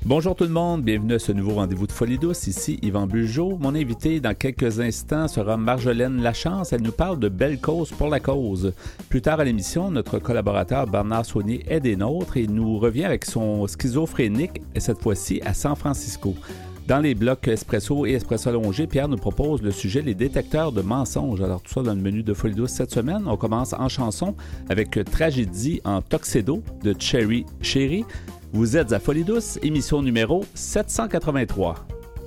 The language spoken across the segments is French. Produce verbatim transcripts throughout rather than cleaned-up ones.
Bonjour tout le monde, bienvenue à ce nouveau rendez-vous de Folie douce. Ici Yvan Bugeaud. Mon invité dans quelques instants sera Marjolaine Lachance. Elle nous parle de Belle cause pour la cause. Plus tard à l'émission, notre collaborateur Bernard Saunier est des nôtres et nous revient avec son schizophrénique, et cette fois-ci à San Francisco. Dans les blocs Espresso et Espresso allongé, Pierre nous propose le sujet les détecteurs de mensonges. Alors tout ça dans le menu de Folie douce cette semaine. On commence en chanson avec Tragédie en Tuxedo de Cherry Cherry. Vous êtes à Folie douce, émission numéro sept cent quatre-vingt-trois.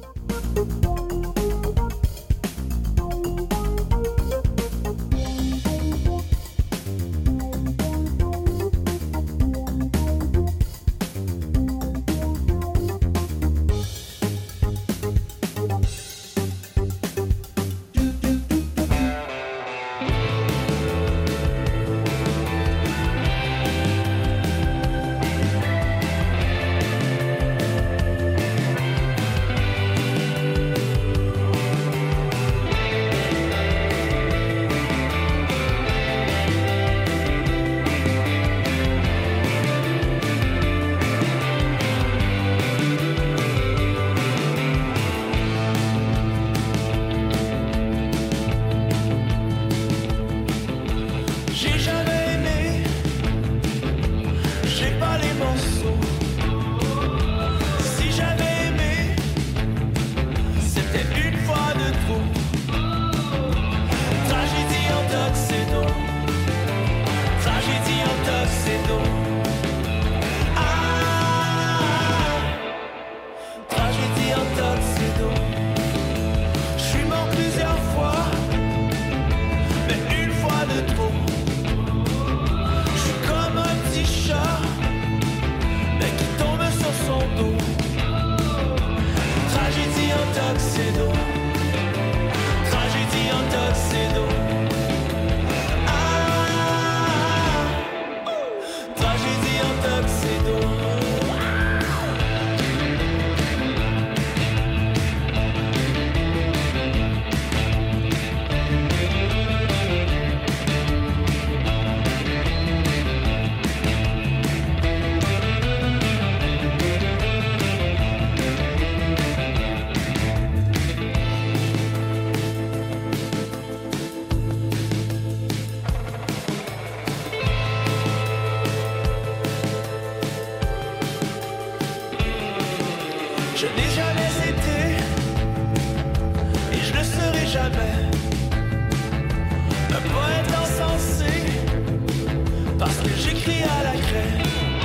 Je n'ai jamais été, et je ne serai jamais, un poète insensé, parce que j'écris à la craie.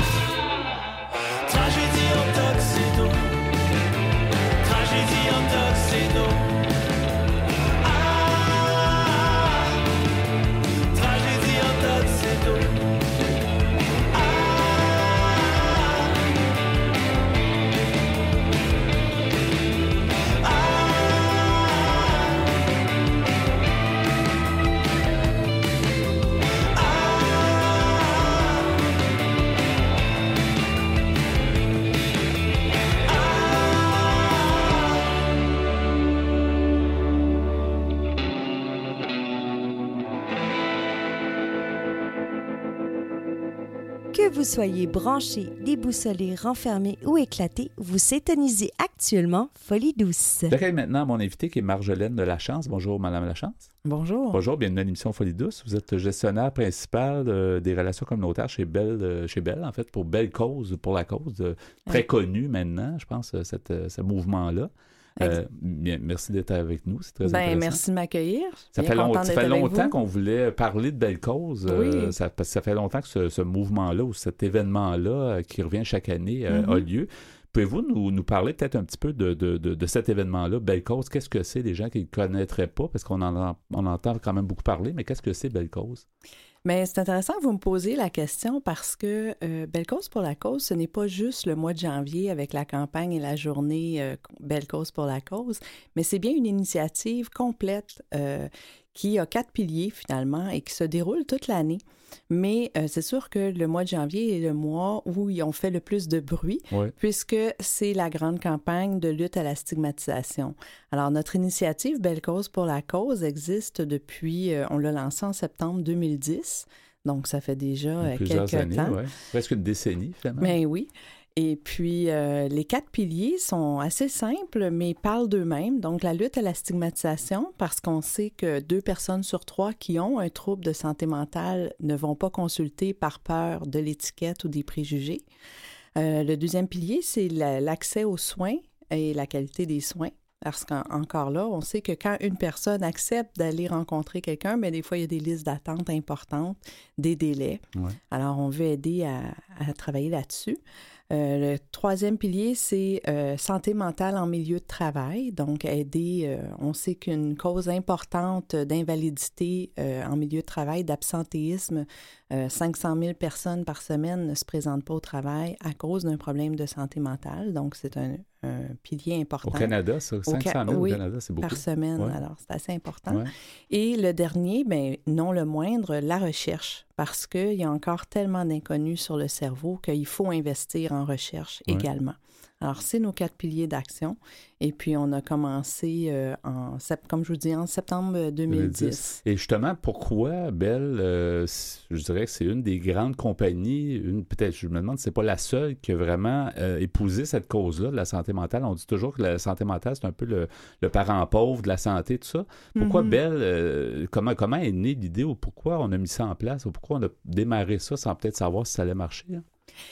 Tragédie en tuxedo, tragédie en tuxedo. Ah, tragédie en tuxedo. Que vous soyez branché, déboussolé, renfermé ou éclaté, vous s'étonisez actuellement Folie douce. J'accueille maintenant mon invité qui est Marjolaine Lachance. Bonjour, Madame Lachance. Bonjour. Bonjour, bienvenue à l'émission Folie douce. Vous êtes gestionnaire principal euh, des relations communautaires chez Belle, euh, chez Belle, en fait, pour Belle cause, pour la cause, euh, très oui. Connu maintenant, je pense, euh, cette, euh, ce mouvement-là. Euh, bien, merci d'être avec nous, c'est très ben, intéressant. Merci de m'accueillir. Ça fait, long, ça fait longtemps qu'on voulait parler de Belle cause. Oui. Euh, ça, parce que ça fait longtemps que ce, ce mouvement-là ou cet événement-là euh, qui revient chaque année euh, mm-hmm. a lieu. Pouvez-vous nous, nous parler peut-être un petit peu de, de, de, de cet événement-là, Belle cause? Qu'est-ce que c'est, des gens qui ne connaîtraient pas? Parce qu'on en, on entend quand même beaucoup parler, mais qu'est-ce que c'est Belle cause? Bien, c'est intéressant que vous me posiez la question parce que euh, Belle cause pour la cause, ce n'est pas juste le mois de janvier avec la campagne et la journée euh, Belle cause pour la cause, mais c'est bien une initiative complète euh, qui a quatre piliers finalement et qui se déroule toute l'année. Mais euh, c'est sûr que le mois de janvier est le mois où ils ont fait le plus de bruit, oui. puisque c'est la grande campagne de lutte à la stigmatisation. Alors, notre initiative Belle cause pour la cause existe depuis, euh, on l'a lancée en septembre deux mille dix, donc ça fait déjà euh, quelques années, temps. Ouais. Presque une décennie, finalement. Mais oui. Et puis, euh, les quatre piliers sont assez simples, mais parlent d'eux-mêmes. Donc, la lutte à la stigmatisation, parce qu'on sait que deux personnes sur trois qui ont un trouble de santé mentale ne vont pas consulter par peur de l'étiquette ou des préjugés. Euh, le deuxième pilier, c'est la, l'accès aux soins et la qualité des soins. Parce qu'encore là, on sait que quand une personne accepte d'aller rencontrer quelqu'un, bien, des fois, il y a des listes d'attente importantes, des délais. Ouais. Alors, on veut aider à, à travailler là-dessus. Euh, le troisième pilier, c'est euh, santé mentale en milieu de travail. Donc, aider, euh, on sait qu'une cause importante d'invalidité euh, en milieu de travail, d'absentéisme, euh, cinq cent mille personnes par semaine ne se présentent pas au travail à cause d'un problème de santé mentale. Donc, c'est un, un pilier important. Au Canada, ça, cinq cent mille au, oui, au Canada, c'est beaucoup. Par semaine, ouais. Alors c'est assez important. Ouais. Et le dernier, bien, non le moindre, la recherche, parce qu'il y a encore tellement d'inconnus sur le cerveau qu'il faut investir en recherche ouais. également. Alors, c'est nos quatre piliers d'action. Et puis, on a commencé, euh, en, comme je vous dis, en septembre deux mille dix. Et justement, pourquoi Bell, euh, je dirais que c'est une des grandes compagnies, une, peut-être, je me demande si c'est pas la seule qui a vraiment euh, épousé cette cause-là de la santé mentale. On dit toujours que la santé mentale, c'est un peu le, le parent pauvre de la santé, tout ça. Pourquoi mm-hmm. Bell, euh, comment, comment est née l'idée ou pourquoi on a mis ça en place ou pourquoi on a démarré ça sans peut-être savoir si ça allait marcher? Hein?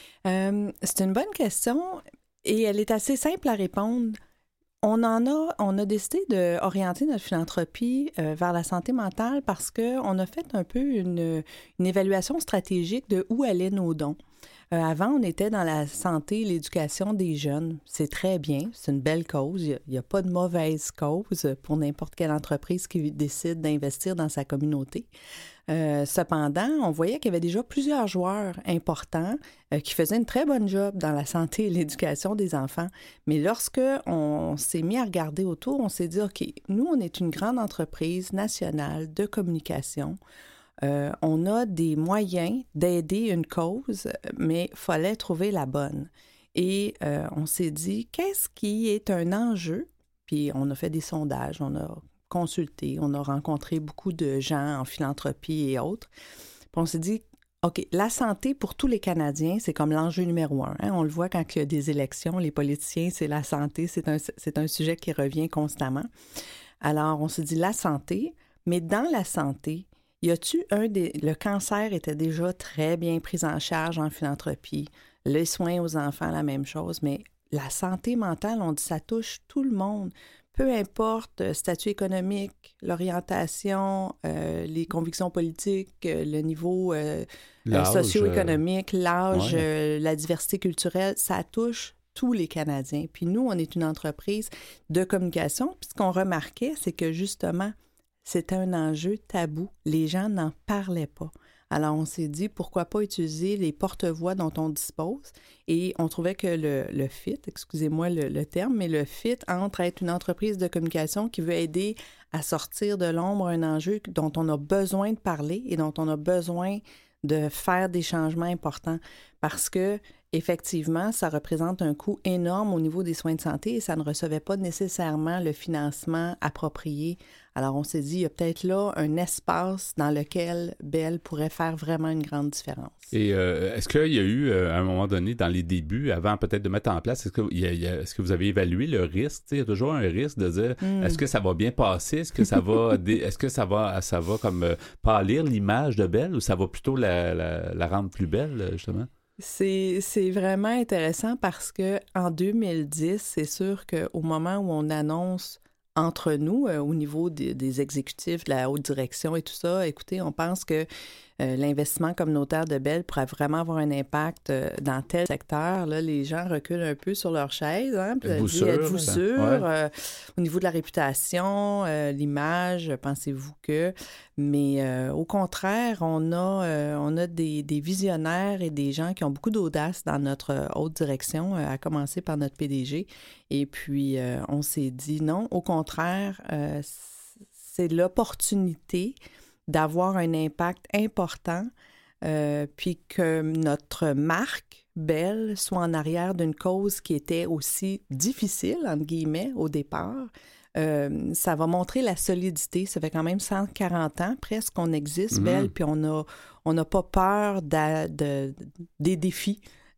Euh, c'est une bonne question. Et elle est assez simple à répondre. On en a, on a décidé d'orienter notre philanthropie euh, vers la santé mentale parce qu'on a fait un peu une, une évaluation stratégique de où allaient nos dons. Euh, avant, on était dans la santé et l'éducation des jeunes. C'est très bien, c'est une belle cause. Il n'y a, a pas de mauvaise cause pour n'importe quelle entreprise qui décide d'investir dans sa communauté. Euh, cependant, on voyait qu'il y avait déjà plusieurs joueurs importants euh, qui faisaient une très bonne job dans la santé et l'éducation des enfants. Mais lorsque on s'est mis à regarder autour, on s'est dit, OK, nous, on est une grande entreprise nationale de communication. Euh, on a des moyens d'aider une cause, mais il fallait trouver la bonne. Et euh, on s'est dit, qu'est-ce qui est un enjeu? Puis on a fait des sondages, on a consulté, on a rencontré beaucoup de gens en philanthropie et autres. Puis on s'est dit, OK, la santé pour tous les Canadiens, c'est comme l'enjeu numéro un. Hein? On le voit quand il y a des élections, les politiciens, c'est la santé, c'est un, c'est un sujet qui revient constamment. Alors, on s'est dit la santé, mais dans la santé, y a-tu un des... Le cancer était déjà très bien pris en charge en philanthropie. Les soins aux enfants, la même chose, mais la santé mentale, on dit ça touche tout le monde. Peu importe le statut économique, l'orientation, euh, les convictions politiques, euh, le niveau euh, socio-économique, l'âge, ouais. euh, la diversité culturelle, ça touche tous les Canadiens. Puis nous, on est une entreprise de communication. Puis ce qu'on remarquait, c'est que justement, c'était un enjeu tabou. Les gens n'en parlaient pas. Alors, on s'est dit, pourquoi pas utiliser les porte-voix dont on dispose? Et on trouvait que le, le fit, excusez-moi le, le terme, mais le fit entre être une entreprise de communication qui veut aider à sortir de l'ombre un enjeu dont on a besoin de parler et dont on a besoin de faire des changements importants parce que, effectivement, ça représente un coût énorme au niveau des soins de santé et ça ne recevait pas nécessairement le financement approprié. Alors, on s'est dit, il y a peut-être là un espace dans lequel Bell pourrait faire vraiment une grande différence. Et euh, est-ce qu'il y a eu, euh, à un moment donné, dans les débuts, avant peut-être de mettre en place, est-ce que, il y a, il y a, est-ce que vous avez évalué le risque? Il y a toujours un risque de dire, mm. est-ce que ça va bien passer? Est-ce que ça va, dé, est-ce que ça va, ça va comme euh, pâlir l'image de Bell ou ça va plutôt la, la, la rendre plus belle, justement? C'est, c'est vraiment intéressant parce qu'en deux mille dix, c'est sûr qu'au moment où on annonce entre nous, euh, au niveau des, des exécutifs, de la haute direction et tout ça, écoutez, on pense que euh, l'investissement communautaire de Bell pourrait vraiment avoir un impact euh, dans tel secteur. Là, les gens reculent un peu sur leur chaise. Hein, êtes-vous dit, sûr? Êtes-vous ça? sûr? Ouais. Euh, au niveau de la réputation, euh, l'image, pensez-vous que... Mais euh, au contraire, on a, euh, on a des, des visionnaires et des gens qui ont beaucoup d'audace dans notre haute direction, euh, à commencer par notre P D G. Et puis, euh, on s'est dit non, au contraire, euh, c'est l'opportunité d'avoir un impact important, euh, puis que notre marque, Bell, soit en arrière d'une cause qui était aussi difficile, entre guillemets, au départ. Euh, ça va montrer la solidité. Ça fait quand même cent quarante ans presque qu'on existe, mm-hmm. Bell, puis on a, on n'a pas peur de, de, des défis.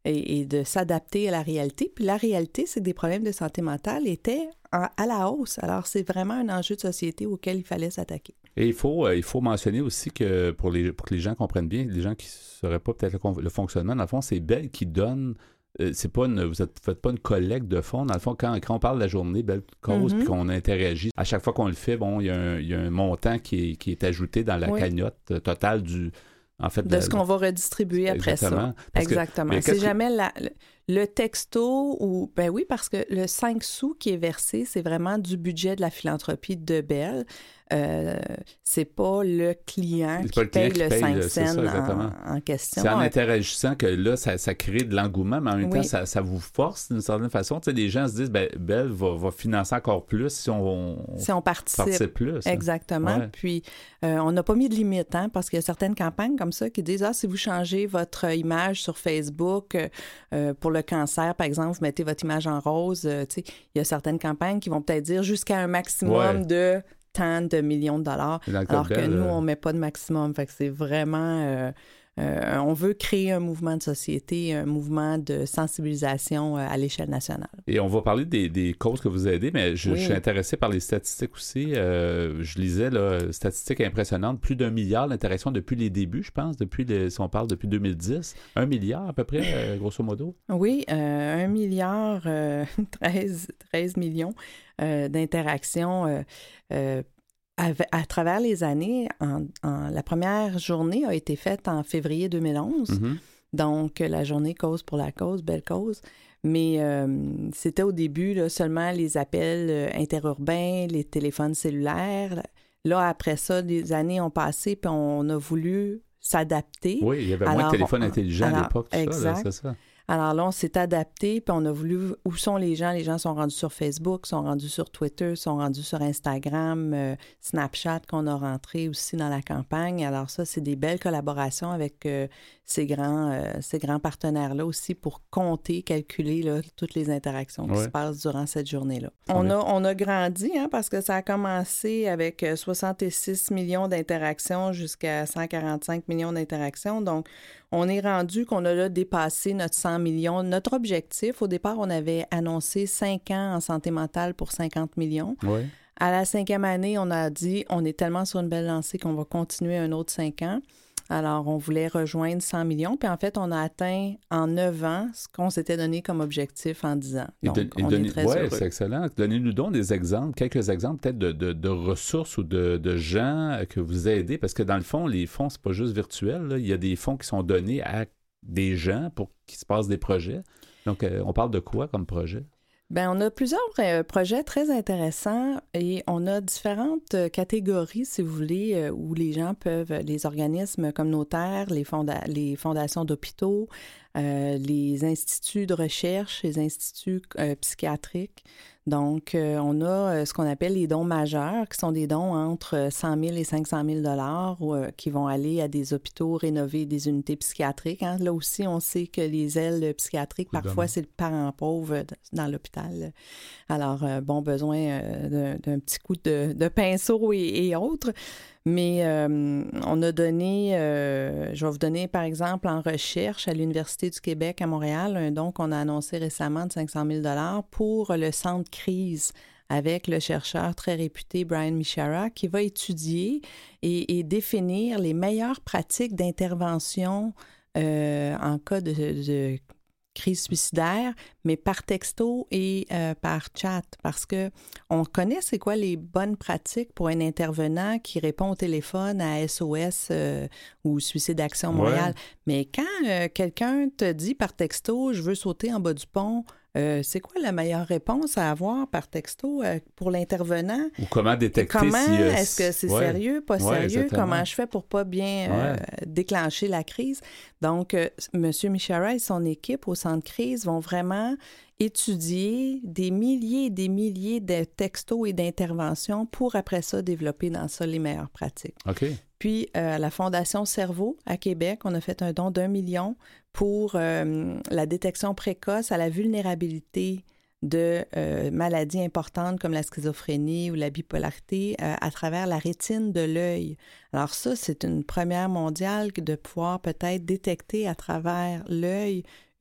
et, et de s'adapter à la réalité. Puis la réalité, c'est que des problèmes de santé mentale étaient en, à la hausse. Alors, c'est vraiment un enjeu de société auquel il fallait s'attaquer. Et il faut, euh, il faut mentionner aussi que pour, les, pour que les gens comprennent bien, les gens qui ne sauraient pas peut-être le, le fonctionnement, dans le fond, c'est Bell qui donne... Euh, c'est pas une, vous ne faites pas une collecte de fonds. Dans le fond, quand, quand on parle de la journée Belle Cause, mm-hmm. puis qu'on interagit, à chaque fois qu'on le fait, bon, il y a un, il y a un montant qui est, qui est ajouté dans la oui. cagnotte totale du... En fait, de de, ce qu'on va redistribuer après exactement, ça. Exactement. C'est jamais la, le, le texto ou... Ben oui, parce que le cinq sous qui est versé, c'est vraiment du budget de la philanthropie de Bell. Euh, c'est pas le client qui le paye client le qui paye, cinq cents en, en question. C'est en interagissant que là, ça, ça crée de l'engouement, mais en même oui. temps, ça, ça vous force d'une certaine façon. Tu sais, les gens se disent, ben, Bell va, va financer encore plus si on, si on participe. participe plus. Exactement. Hein. Puis, euh, on n'a pas mis de limite, hein, parce qu'il y a certaines campagnes comme ça qui disent, ah, si vous changez votre image sur Facebook euh, pour le cancer, par exemple, vous mettez votre image en rose, euh, tu sais, il y a certaines campagnes qui vont peut-être dire jusqu'à un maximum ouais. de... tant de millions de dollars, alors que nous, on ne met pas de maximum. Fait que c'est vraiment... Euh, euh, on veut créer un mouvement de société, un mouvement de sensibilisation à l'échelle nationale. Et on va parler des, des causes que vous aidez, mais je, oui. je suis intéressé par les statistiques aussi. Euh, je lisais, là, statistiques impressionnantes, plus d'un milliard d'interactions depuis les débuts, je pense, depuis les, si on parle depuis deux mille dix. Un milliard à peu près, euh, grosso modo? Oui, euh, un milliard, euh, treize, treize millions euh, d'interactions euh, euh, À, à travers les années. En, en, la première journée a été faite en février deux mille onze, mm-hmm. donc la journée Cause pour la cause, Belle Cause. Mais euh, c'était au début là, seulement les appels euh, interurbains, les téléphones cellulaires. Là, après ça, les années ont passé, puis on a voulu s'adapter. Oui, il y avait alors, moins de téléphones intelligents alors, à l'époque, tout exact. Ça, là, c'est ça. Alors là, on s'est adapté, puis on a voulu... Où sont les gens? Les gens sont rendus sur Facebook, sont rendus sur Twitter, sont rendus sur Instagram, euh, Snapchat qu'on a rentré aussi dans la campagne. Alors ça, c'est des belles collaborations avec euh, ces grands, euh, ces grands partenaires-là aussi pour compter, calculer là, toutes les interactions qui ouais. se passent durant cette journée-là. On a, on a grandi, hein, parce que ça a commencé avec soixante-six millions d'interactions jusqu'à cent quarante-cinq millions d'interactions. Donc, on est rendu qu'on a là dépassé notre cent millions. Notre objectif, au départ, on avait annoncé cinq ans en santé mentale pour cinquante millions. Oui. À la cinquième année, on a dit, on est tellement sur une belle lancée qu'on va continuer un autre cinq ans. Alors, on voulait rejoindre cent millions. Puis en fait, on a atteint en neuf ans ce qu'on s'était donné comme objectif en dix ans. Donc, et de, et on donnez, est très ouais, heureux. C'est excellent. Donnez-nous donc des exemples, quelques exemples peut-être de, de, de ressources ou de, de gens que vous aidez. Parce que dans le fond, les fonds, c'est pas juste virtuel. Là. Il y a des fonds qui sont donnés à des gens pour qu'il se passe des projets. Donc, euh, on parle de quoi comme projet? Bien, on a plusieurs euh, projets très intéressants et on a différentes euh, catégories, si vous voulez, euh, où les gens peuvent, les organismes communautaires, les, fonda- les fondations d'hôpitaux, euh, les instituts de recherche, les instituts euh, psychiatriques. Donc, euh, on a euh, ce qu'on appelle les dons majeurs, qui sont des dons entre cent mille et cinq cent mille dollars euh, qui vont aller à des hôpitaux, rénover des unités psychiatriques. Hein. Là aussi, on sait que les ailes psychiatriques, Évidemment. parfois, c'est le parent pauvre dans l'hôpital. Alors, euh, bon, besoin euh, d'un, d'un petit coup de, de pinceau et, et autres. Mais euh, on a donné, euh, je vais vous donner par exemple en recherche à l'Université du Québec à Montréal, un don qu'on a annoncé récemment de cinq cent mille dollars pour le centre crise avec le chercheur très réputé Brian Mishara qui va étudier et, et définir les meilleures pratiques d'intervention euh, en cas de, de crise suicidaire, mais par texto et euh, par chat, parce que on connaît c'est quoi les bonnes pratiques pour un intervenant qui répond au téléphone à S O S euh, ou Suicide Action Montréal. Ouais. Mais quand euh, quelqu'un te dit par texto « je veux sauter en bas du pont », Euh, c'est quoi la meilleure réponse à avoir par texto euh, pour l'intervenant? Ou comment détecter comment, si... Euh, est-ce que c'est ouais. sérieux, pas ouais, sérieux? Exactement. Comment je fais pour pas bien euh, ouais. déclencher la crise? Donc, euh, M. Mishara et son équipe au centre crise vont vraiment étudier des milliers et des milliers de textos et d'interventions pour après ça développer dans ça les meilleures pratiques. OK. Puis, euh, à la Fondation Cerveau à Québec, on a fait un don d'un million pour euh, la détection précoce à la vulnérabilité de euh, maladies importantes comme la schizophrénie ou la bipolarité euh, à travers la rétine de l'œil. Alors ça, c'est une première mondiale de pouvoir peut-être détecter à travers l'œil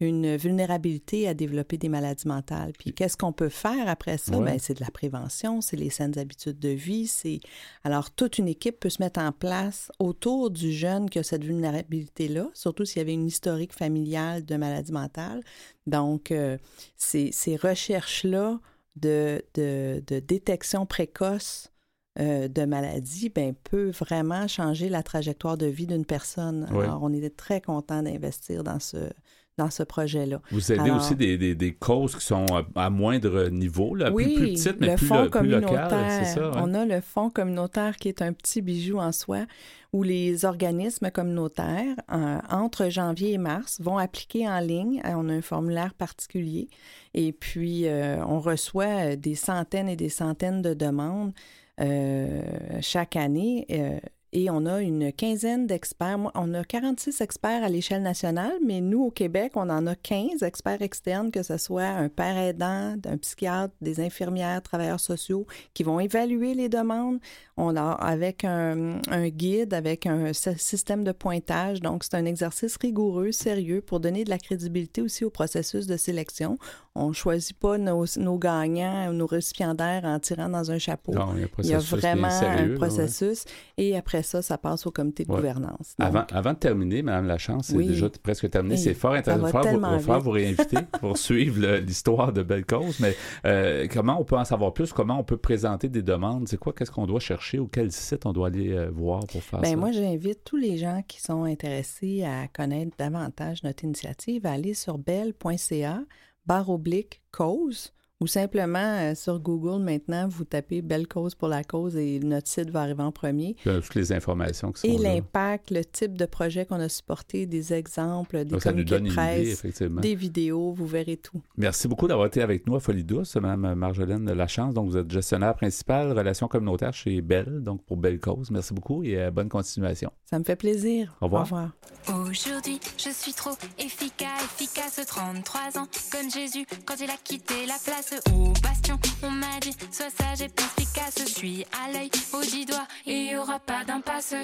une vulnérabilité à développer des maladies mentales. Puis qu'est-ce qu'on peut faire après ça? Ouais. Bien, c'est de la prévention, c'est les saines habitudes de vie. C'est... Alors, toute une équipe peut se mettre en place autour du jeune qui a cette vulnérabilité-là, surtout s'il y avait une historique familiale de maladie mentale. Donc, euh, ces, ces recherches-là de, de, de détection précoce euh, de maladies, bien, peut vraiment changer la trajectoire de vie d'une personne. Ouais. Alors, on est très content d'investir dans ce... dans ce projet-là. Vous aidez Alors, aussi des, des, des causes qui sont à, à moindre niveau, là, oui, plus, plus petites, mais le plus, fonds lo- plus locales, communautaire. c'est ça? Ouais. On a le fonds communautaire qui est un petit bijou en soi, où les organismes communautaires, euh, entre janvier et mars, vont appliquer en ligne. On a un formulaire particulier et puis euh, on reçoit des centaines et des centaines de demandes euh, chaque année. Euh, Et on a une quinzaine d'experts. Moi, on a quarante-six experts à l'échelle nationale, mais nous, au Québec, on en a quinze experts externes, que ce soit un père aidant, un psychiatre, des infirmières, travailleurs sociaux, qui vont évaluer les demandes. On a avec un, un guide, avec un système de pointage. Donc, c'est un exercice rigoureux, sérieux, pour donner de la crédibilité aussi au processus de sélection. On ne choisit pas nos, nos gagnants ou nos récipiendaires en tirant dans un chapeau. Non, il y a, il y a vraiment sérieux, un processus. Là, ouais. Et après ça, ça passe au comité de ouais. gouvernance. Donc, avant, avant de terminer, Mme Lachance, c'est oui. déjà presque terminé. Et c'est fort intéressant. Il va falloir vous réinviter pour suivre le, l'histoire de Belle Cause. Mais euh, comment on peut en savoir plus? Comment on peut présenter des demandes? C'est quoi? Qu'est-ce qu'on doit chercher? Ou quel site on doit aller euh, voir pour faire Bien, ça? Moi, j'invite tous les gens qui sont intéressés à connaître davantage notre initiative à aller sur belle.ca barre oblique cause. Ou simplement, euh, sur Google, maintenant, vous tapez « Belle Cause pour la cause » et notre site va arriver en premier. Il y a toutes les informations qui sont Et là. l'impact, le type de projet qu'on a supporté, des exemples, des Donc, communiqués de presse, idée, des vidéos, vous verrez tout. Merci beaucoup d'avoir été avec nous à Folie Douce, Mme Marjolaine Lachance. Donc, vous êtes gestionnaire principal, relations communautaires chez Belle, donc pour Belle Cause. Merci beaucoup et euh, bonne continuation. Ça me fait plaisir. Au revoir. Au revoir. Aujourd'hui, je suis trop efficace, efficace, trente-trois ans, comme Jésus, quand il a quitté la place au bastion. On m'a dit, sois sage et perspicace, je suis à l'œil, aux dix doigts, et il n'y aura pas d'impasse.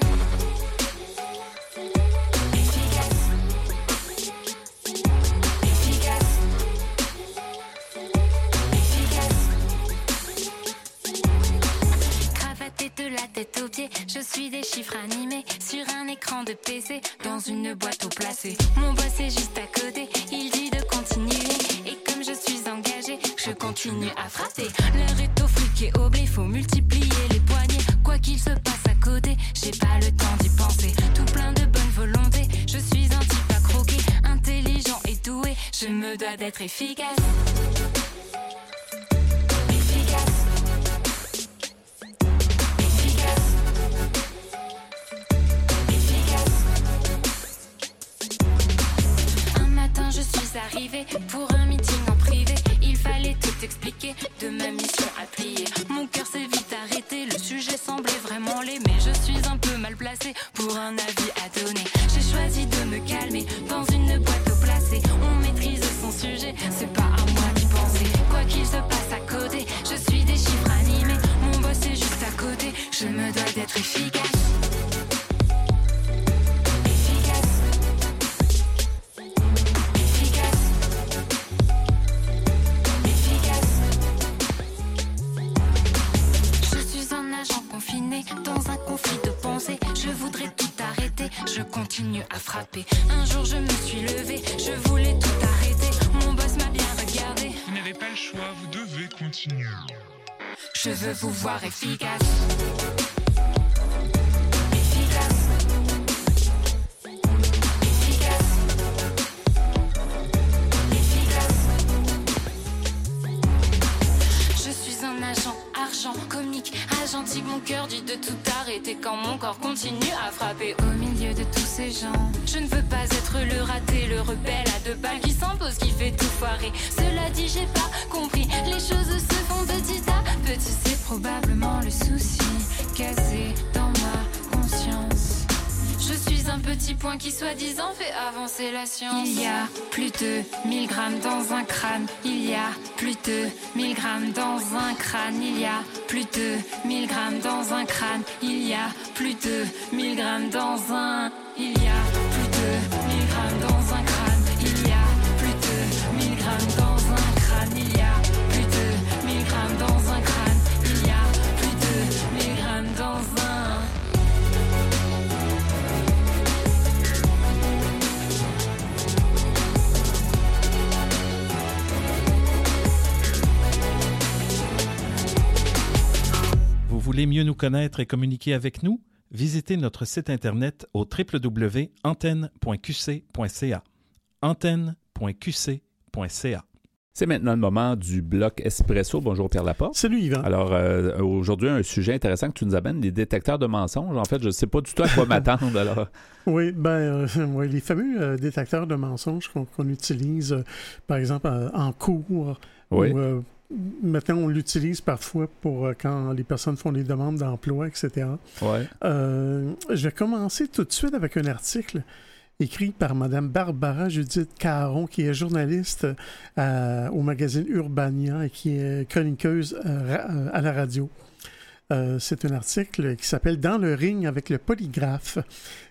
Efficace, efficace, efficace. Cravaté de la tête aux pieds, je suis des chiffres animés sur un écran de P C, dans une boîte au placé. Mon boss est juste à côté, il dit de continuer, et comme je suis engagée, je continue à frapper. L'heure est au flic et au blé, faut multiplier les poignets. Quoi qu'il se passe à côté, j'ai pas le temps d'y penser. Tout plein de bonne volonté, je suis un type à croquer, intelligent et doué, je me dois d'être efficace. Efficace. Efficace. Efficace. Un matin, je suis arrivée pour un meeting en privé. Il fallait tout expliquer de ma mission à plier. Mon cœur s'est vite arrêté, le sujet semblait vraiment laid, mais je suis un peu mal placée pour un avis à donner. J'ai choisi de me calmer dans une boîte au placé. On maîtrise son sujet, c'est pas à moi d'y penser. Quoi qu'il se passe à côté, je suis des chiffres animés. Mon boss est juste à côté, je me dois d'être efficace. Dans un conflit de pensée, je voudrais tout arrêter, je continue à frapper. Un jour je me suis levée, je voulais tout arrêter. Mon boss m'a bien regardé. Vous n'avez pas le choix, vous devez continuer. Je veux vous voir efficace. Comique, agentique, mon cœur dit de tout arrêter quand mon corps continue à frapper au milieu de tous ces gens. Je ne veux pas être le raté, le rebelle à deux balles qui s'impose, qui fait tout foirer. Cela dit, j'ai pas compris, les choses se font petit à petit. C'est probablement le souci cassé dans ma conscience. Je suis un petit point qui soi-disant fait avancer la science. Il y a plus de mille grammes dans un crâne. Il y a plus de mille grammes dans un crâne. Il y a plus de mille grammes dans un crâne. Il y a plus de mille grammes dans un. Il y a plus de mille grammes dans un crâne. Il y a plus voulez mieux nous connaître et communiquer avec nous? Visitez notre site Internet au w w w point antenne point q c point c a. antenne point q c point c a. C'est maintenant le moment du bloc Espresso. Bonjour Pierre Laporte. Salut Yvan. Alors, euh, aujourd'hui, un sujet intéressant que tu nous amènes, les détecteurs de mensonges. En fait, je ne sais pas du tout à quoi m'attendre. Alors. Oui, ben, euh, oui, les fameux euh, détecteurs de mensonges qu'on, qu'on utilise, euh, par exemple, euh, en cours. Oui. Ou, euh, maintenant, on l'utilise parfois pour euh, quand les personnes font des demandes d'emploi, et cetera. Oui. Euh, je vais commencer tout de suite avec un article écrit par Mme Barbara Judith Caron, qui est journaliste euh, au magazine Urbania et qui est chroniqueuse euh, à la radio. Euh, c'est un article qui s'appelle « Dans le ring avec le polygraphe ».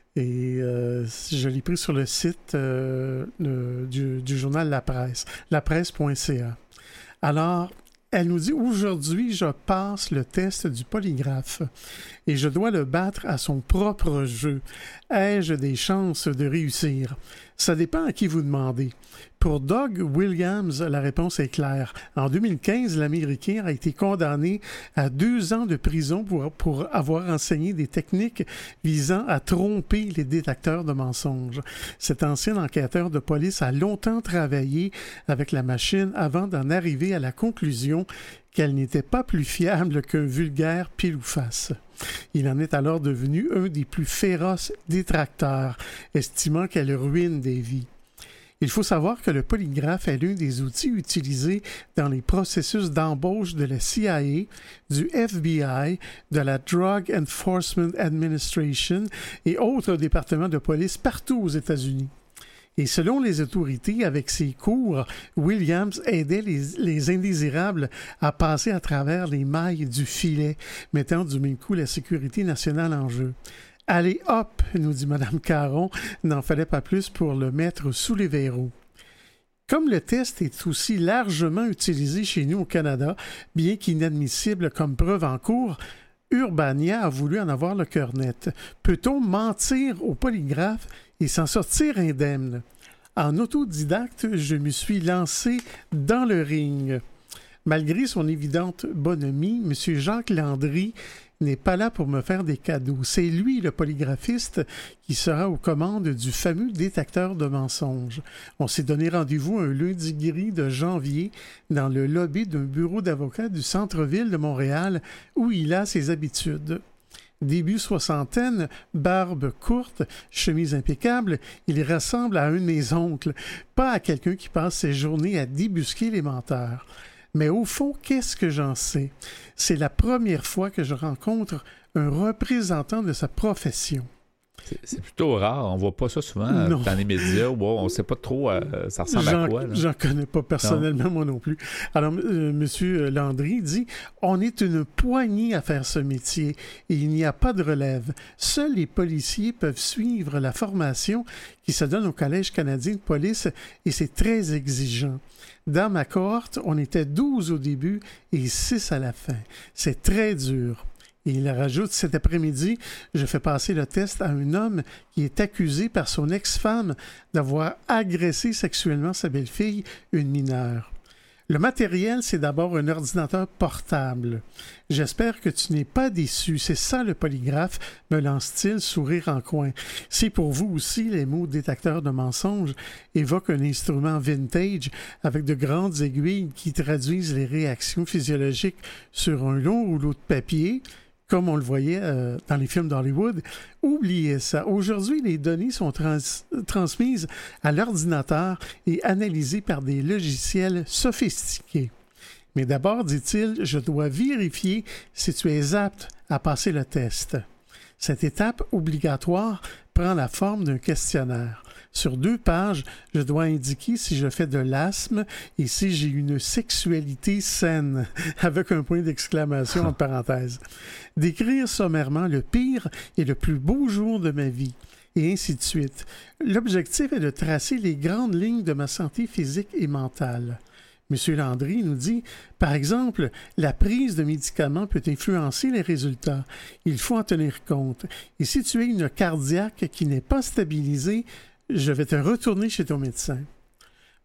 Et euh, je l'ai pris sur le site euh, le, du, du journal La Presse, la presse point c a. Alors, elle nous dit « Aujourd'hui, je passe le test du polygraphe et je dois le battre à son propre jeu. Ai-je des chances de réussir? Ça dépend à qui vous demandez. » Pour Doug Williams, la réponse est claire. En deux mille quinze, l'Américain a été condamné à deux ans de prison pour, pour avoir enseigné des techniques visant à tromper les détecteurs de mensonges. Cet ancien enquêteur de police a longtemps travaillé avec la machine avant d'en arriver à la conclusion qu'elle n'était pas plus fiable qu'un vulgaire pile ou face. Il en est alors devenu un des plus féroces détracteurs, estimant qu'elle ruine des vies. Il faut savoir que le polygraphe est l'un des outils utilisés dans les processus d'embauche de la C I A, du F B I, de la Drug Enforcement Administration et autres départements de police partout aux États-Unis. Et selon les autorités, avec ses cours, Williams aidait les, les indésirables à passer à travers les mailles du filet, mettant du même coup la sécurité nationale en jeu. Allez hop, nous dit Mme Caron, n'en fallait pas plus pour le mettre sous les verrous. Comme le test est aussi largement utilisé chez nous au Canada, bien qu'inadmissible comme preuve en cours, Urbania a voulu en avoir le cœur net. Peut-on mentir au polygraphe et s'en sortir indemne? En autodidacte, je me suis lancé dans le ring. Malgré son évidente bonhomie, M. Jacques Landry n'est pas là pour me faire des cadeaux. C'est lui, le polygraphiste, qui sera aux commandes du fameux détecteur de mensonges. On s'est donné rendez-vous un lundi gris de janvier dans le lobby d'un bureau d'avocat du centre-ville de Montréal où il a ses habitudes. Début soixantaine, barbe courte, chemise impeccable, il ressemble à un de mes oncles, pas à quelqu'un qui passe ses journées à débusquer les menteurs. Mais au fond, qu'est-ce que j'en sais? C'est la première fois que je rencontre un représentant de sa profession. C'est, c'est plutôt rare. On ne voit pas ça souvent euh, dans les médias. Bon, on ne sait pas trop euh, ça ressemble j'en, à quoi. Là. J'en connais pas personnellement, non. Moi non plus. Alors, euh, M. Landry dit « On est une poignée à faire ce métier et il n'y a pas de relève. Seuls les policiers peuvent suivre la formation qui se donne au Collège canadien de police et c'est très exigeant. Dans ma cohorte, on était douze au début et six à la fin. C'est très dur. » Et il rajoute, cet après-midi, je fais passer le test à un homme qui est accusé par son ex-femme d'avoir agressé sexuellement sa belle-fille, une mineure. Le matériel, c'est d'abord un ordinateur portable. J'espère que tu n'es pas déçu. C'est ça le polygraphe, me lance-t-il, sourire en coin. Si pour vous aussi, les mots détecteur de mensonges évoquent un instrument vintage avec de grandes aiguilles qui traduisent les réactions physiologiques sur un long rouleau de papier, comme on le voyait euh, dans les films d'Hollywood, oubliez ça. Aujourd'hui, les données sont trans- transmises à l'ordinateur et analysées par des logiciels sophistiqués. Mais d'abord, dit-il, je dois vérifier si tu es apte à passer le test. Cette étape obligatoire prend la forme d'un questionnaire. Sur deux pages, je dois indiquer si je fais de l'asthme et si j'ai une sexualité saine, avec un point d'exclamation en parenthèse. Décrire sommairement le pire et le plus beau jour de ma vie, et ainsi de suite. L'objectif est de tracer les grandes lignes de ma santé physique et mentale. M. Landry nous dit, par exemple, la prise de médicaments peut influencer les résultats. Il faut en tenir compte. Et si tu as une cardiaque qui n'est pas stabilisée, je vais te retourner chez ton médecin.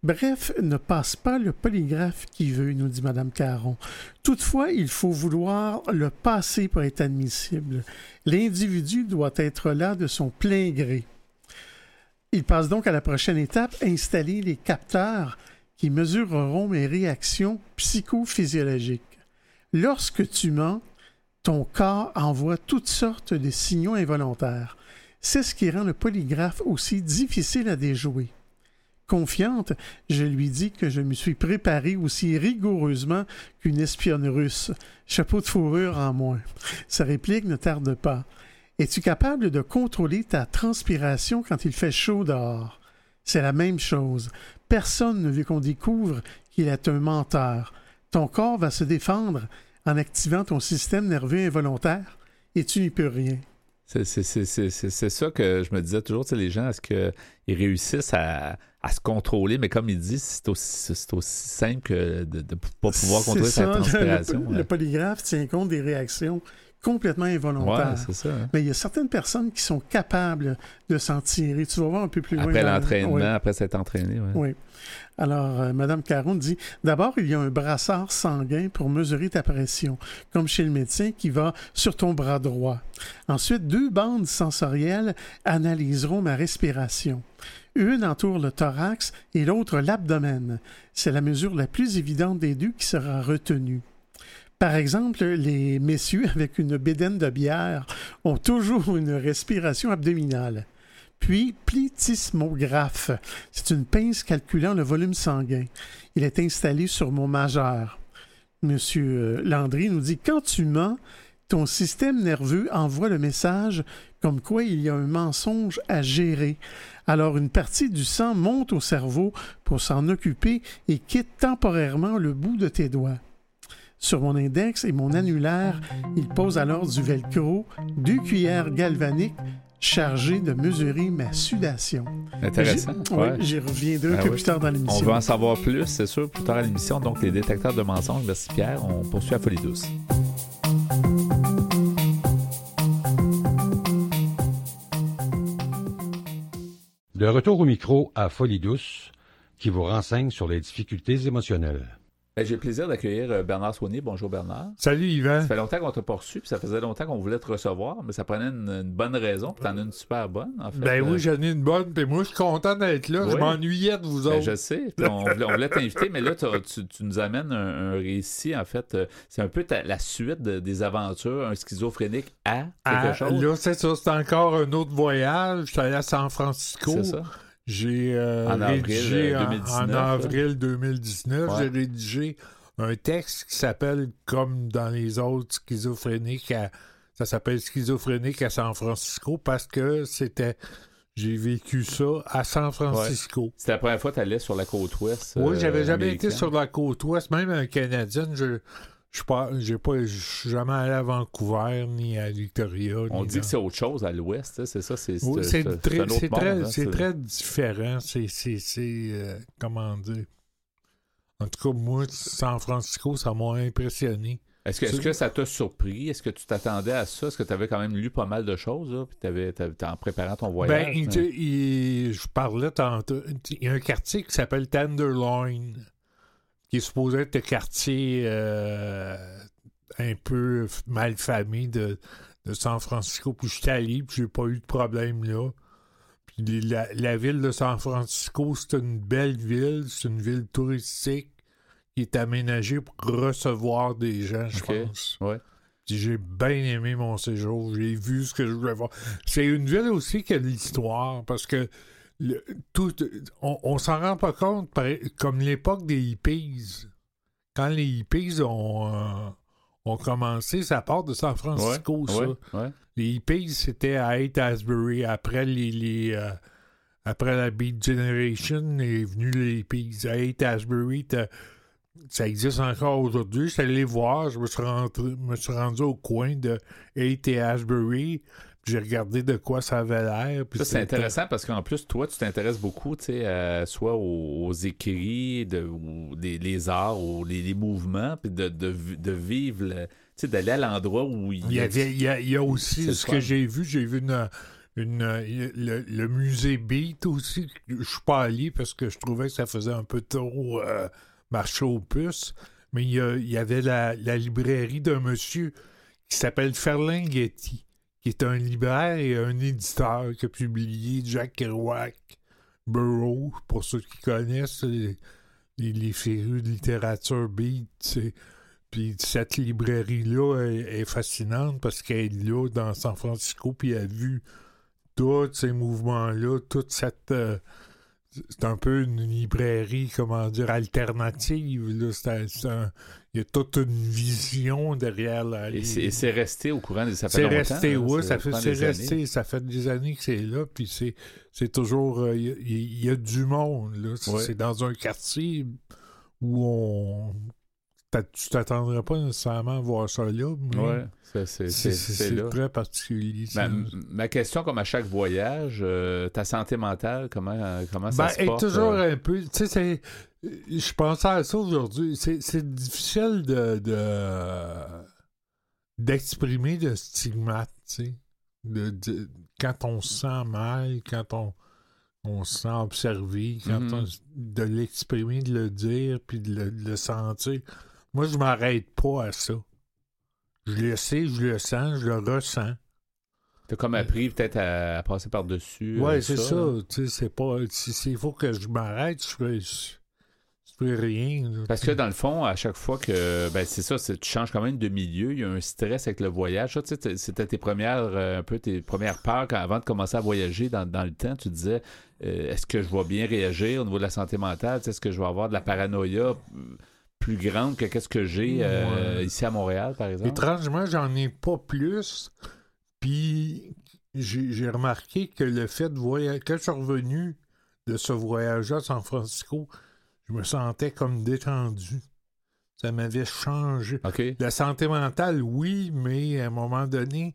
Bref, ne passe pas le polygraphe qui veut, nous dit Mme Caron. Toutefois, il faut vouloir le passer pour être admissible. L'individu doit être là de son plein gré. Il passe donc à la prochaine étape, installer les capteurs qui mesureront mes réactions psychophysiologiques. Lorsque tu mens, ton corps envoie toutes sortes de signaux involontaires. C'est ce qui rend le polygraphe aussi difficile à déjouer. Confiante, je lui dis que je me suis préparé aussi rigoureusement qu'une espionne russe. Chapeau de fourrure en moins. Sa réplique ne tarde pas. Es-tu capable de contrôler ta transpiration quand il fait chaud dehors? C'est la même chose. Personne ne veut qu'on découvre qu'il est un menteur. Ton corps va se défendre en activant ton système nerveux involontaire et tu n'y peux rien. C'est, c'est, c'est, c'est, c'est ça que je me disais toujours, tu sais, les gens, est-ce qu'ils réussissent à, à se contrôler, mais comme il dit, c'est aussi, c'est aussi simple que de ne pas pouvoir contrôler ça, sa transpiration. Le, ouais. le polygraphe tient compte des réactions complètement involontaires. Ouais, c'est ça, hein. Mais il y a certaines personnes qui sont capables de s'en tirer. Tu vas voir un peu plus loin. Après dans... l'entraînement, oui. après s'être entraîné. Ouais. Oui. Alors, euh, Mme Caron dit, d'abord, il y a un brassard sanguin pour mesurer ta pression, comme chez le médecin qui va sur ton bras droit. Ensuite, deux bandes sensorielles analyseront ma respiration. Une entoure le thorax et l'autre l'abdomen. C'est la mesure la plus évidente des deux qui sera retenue. Par exemple, les messieurs avec une bédaine de bière ont toujours une respiration abdominale. Puis, plétismographe. C'est une pince calculant le volume sanguin. Il est installé sur mon majeur. Monsieur Landry nous dit, quand tu mens, ton système nerveux envoie le message comme quoi il y a un mensonge à gérer. Alors, une partie du sang monte au cerveau pour s'en occuper et quitte temporairement le bout de tes doigts. Sur mon index et mon annulaire, il pose alors du velcro, deux cuillères galvaniques chargées de mesurer ma sudation. Intéressant. J'y, ouais. oui, j'y reviendrai un ben peu oui. plus tard dans l'émission. On veut en savoir plus, c'est sûr, plus tard à l'émission. Donc, les détecteurs de mensonges, merci Pierre. On poursuit à Folie douce. De retour au micro à Folie douce, qui vous renseigne sur les difficultés émotionnelles. Ben, j'ai le plaisir d'accueillir Bernard Saunier. Bonjour Bernard. Salut Yvan. Ça fait longtemps qu'on t'a pas reçu, puis ça faisait longtemps qu'on voulait te recevoir, mais ça prenait une, une bonne raison, puis t'en as une super bonne, en fait. Ben oui, j'en ai une bonne, puis moi je suis content d'être là. Oui. Je m'ennuyais de vous autres. Ben, je sais, puis on, voulait, on voulait t'inviter, mais là, tu, tu nous amènes un, un récit, en fait, c'est un peu ta, la suite de, des aventures, un schizophrénique à quelque ah, chose. Là, c'est ça, c'est encore un autre voyage. Je suis allé à San Francisco. C'est ça. J'ai euh, en rédigé avril, en, en avril deux mille dix-neuf, ouais. j'ai rédigé un texte qui s'appelle, comme dans les autres schizophréniques, à, ça s'appelle Schizophrénique à San Francisco parce que c'était, j'ai vécu ça à San Francisco. Ouais. C'était la première fois que tu allais sur la côte ouest. Oui, j'avais euh, jamais américaine. été sur la côte ouest, même un Canadien, je je suis pas, j'ai pas, je suis jamais allé à Vancouver ni à Victoria. On ni dit dans... que c'est autre chose à l'ouest, c'est ça, c'est, c'est, oui, c'est, c'est, c'est, très, c'est un autre c'est, monde, très, hein, c'est c'est... très différent, c'est, c'est, c'est euh, comment dire. En tout cas, moi, San Francisco, ça m'a impressionné. Est-ce que, est-ce que ça t'a surpris? Est-ce que tu t'attendais à ça? Est-ce que tu avais quand même lu pas mal de choses, là, puis t'avais, t'avais, en préparant ton voyage? Ben, mais... il, il, je parlais tantôt. Il y a un quartier qui s'appelle Tenderloin, qui est supposé être le quartier euh, un peu malfamé de, de San Francisco. Puis je suis allé, puis j'ai pas eu de problème là. Puis la, la ville de San Francisco, c'est une belle ville, c'est une ville touristique qui est aménagée pour recevoir des gens, je okay. pense. Ouais. Puis j'ai bien aimé mon séjour, j'ai vu ce que je voulais voir. C'est une ville aussi qui a de l'histoire, parce que le, tout, on, on s'en rend pas compte, comme l'époque des hippies. Quand les hippies ont, euh, ont commencé, ça part de San Francisco, ouais, ça. Ouais, ouais. Les hippies, c'était à Haight-Ashbury. Après les, les euh, après la Beat Generation, est venu les hippies. À Haight-Ashbury, ça existe encore aujourd'hui. Je suis allé voir, je me suis, rentré, me suis rendu au coin de Haight et Ashbury. J'ai regardé de quoi ça avait l'air. Ça, c'est intéressant parce qu'en plus, toi, tu t'intéresses beaucoup, tu sais, euh, soit aux, aux écrits, de, ou des, les arts, ou les, les mouvements, puis de, de, de vivre, tu sais, d'aller à l'endroit où il y a... Il y a, il y a, il y a aussi, c'est ce que j'ai vu, j'ai vu une, une, le, le musée Beat aussi. Je suis pas allé parce que je trouvais que ça faisait un peu trop euh, marché aux puces. Mais il y, a, il y avait la, la librairie d'un monsieur qui s'appelle Ferlinghetti, qui est un libraire et un éditeur qui a publié Jack Kerouac, Burroughs, pour ceux qui connaissent les, les, les férus de littérature beat, t'sais. Puis cette librairie-là est, est fascinante parce qu'elle est là dans San Francisco, puis elle a vu tous ces mouvements-là, toute cette... Euh, c'est un peu une librairie, comment dire, alternative. Là. C'est, c'est un, il y a toute une vision derrière la Et c'est, et c'est resté au courant des... Ça fait c'est longtemps, resté, oui, ça fait, c'est resté. Années. Ça fait des années que c'est là, puis c'est, c'est toujours... Il euh, y, y, y a du monde, là. C'est, ouais. c'est dans un quartier où on... Tu t'attendrais pas nécessairement à voir ça là, mais ouais, c'est, c'est, c'est, c'est, c'est, c'est là. très particulier. Ma, ma question, comme à chaque voyage, euh, ta santé mentale, comment, comment ça ben, se est porte? toujours euh... un peu... Tu sais, c'est... Je pensais à ça aujourd'hui. C'est, c'est difficile de, de... d'exprimer le stigmate, tu sais. De, de... Quand on se sent mal, quand on... on se sent observé, quand mm-hmm. on... de l'exprimer, de le dire, puis de le, de le sentir... Moi, je m'arrête pas à ça. Je le sais, je le sens, je le ressens. T'as comme appris peut-être à, à passer par-dessus. Ouais, euh, c'est ça. ça tu sais, c'est pas... Il faut que je m'arrête, je fais, je fais rien. Là. Parce que dans le fond, à chaque fois que... Ben c'est ça, c'est, tu changes quand même de milieu, il y a un stress avec le voyage. Ça, tu sais, c'était tes premières, euh, un peu tes premières peurs quand, avant de commencer à voyager dans, dans le temps. Tu disais, euh, est-ce que je vais bien réagir au niveau de la santé mentale? Tu sais, est-ce que je vais avoir de la paranoïa plus grande que qu'est-ce que j'ai euh, ouais. ici à Montréal, par exemple? Étrangement, j'en ai pas plus. Puis, j'ai, j'ai remarqué que le fait de voyager... Quand je suis revenu de ce voyage à San Francisco, je me sentais comme détendu. Ça m'avait changé. Okay. La santé mentale, oui, mais à un moment donné...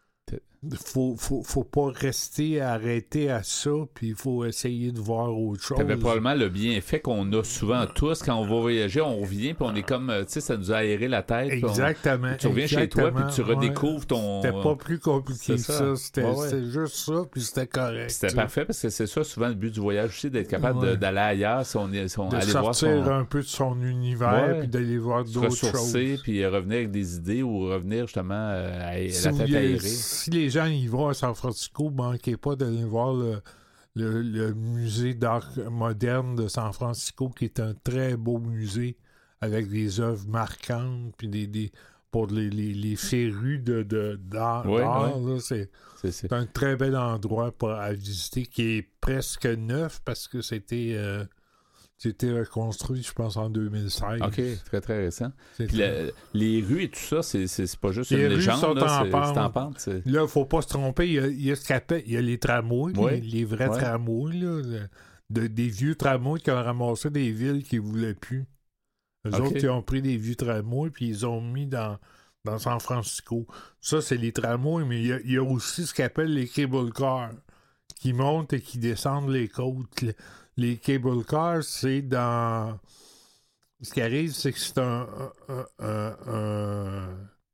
Faut, faut, faut pas rester arrêté à ça, puis il faut essayer de voir autre chose. T'avais probablement le bienfait qu'on a souvent tous quand on va voyager, on revient, puis on est comme, tu sais, ça nous a aéré la tête. Exactement. On, tu reviens exactement, chez toi, puis tu redécouvres ouais. ton... C'était pas plus compliqué que ça. ça. C'était, ouais, ouais. c'était juste ça, puis c'était correct. Puis c'était parfait, parce que c'est ça, souvent, le but du voyage aussi, d'être capable ouais. de, d'aller ailleurs, si on est, si on, de aller sortir voir son... un peu de son univers, ouais. puis d'aller voir d'autres se ressourcer, choses. Puis revenir avec des idées, ou revenir justement euh, à, si la tête a, aérée. Si les gens y vont à San Francisco, manquez pas d'aller voir le, le, le musée d'art moderne de San Francisco, qui est un très beau musée avec des œuvres marquantes, puis des, des pour les, les, les férus de, de, d'art. Ouais, d'art ouais. Là, c'est, c'est, c'est... c'est un très bel endroit pour, à visiter, qui est presque neuf parce que c'était... Euh, C'était reconstruit, je pense, en deux mille seize. OK, très, très récent. Puis la, les rues et tout ça, c'est, c'est, c'est pas juste les une légende, sont là, en c'est, pente. c'est en pente. C'est... Là, il ne faut pas se tromper. Il y a, il y a ce qu'on appelle, il y a les tramways, oui. les, les vrais ouais. tramways, là, de, des vieux tramways qui ont ramassé des villes qu'ils ne voulaient plus. Eux okay. autres, ils ont pris des vieux tramways puis ils ont mis dans, dans San Francisco. Ça, c'est les tramways, mais il y a, il y a aussi ce qu'on appelle les cable cars qui montent et qui descendent les côtes. Les cable cars, c'est dans... Ce qui arrive, c'est que c'est un, un, un, un,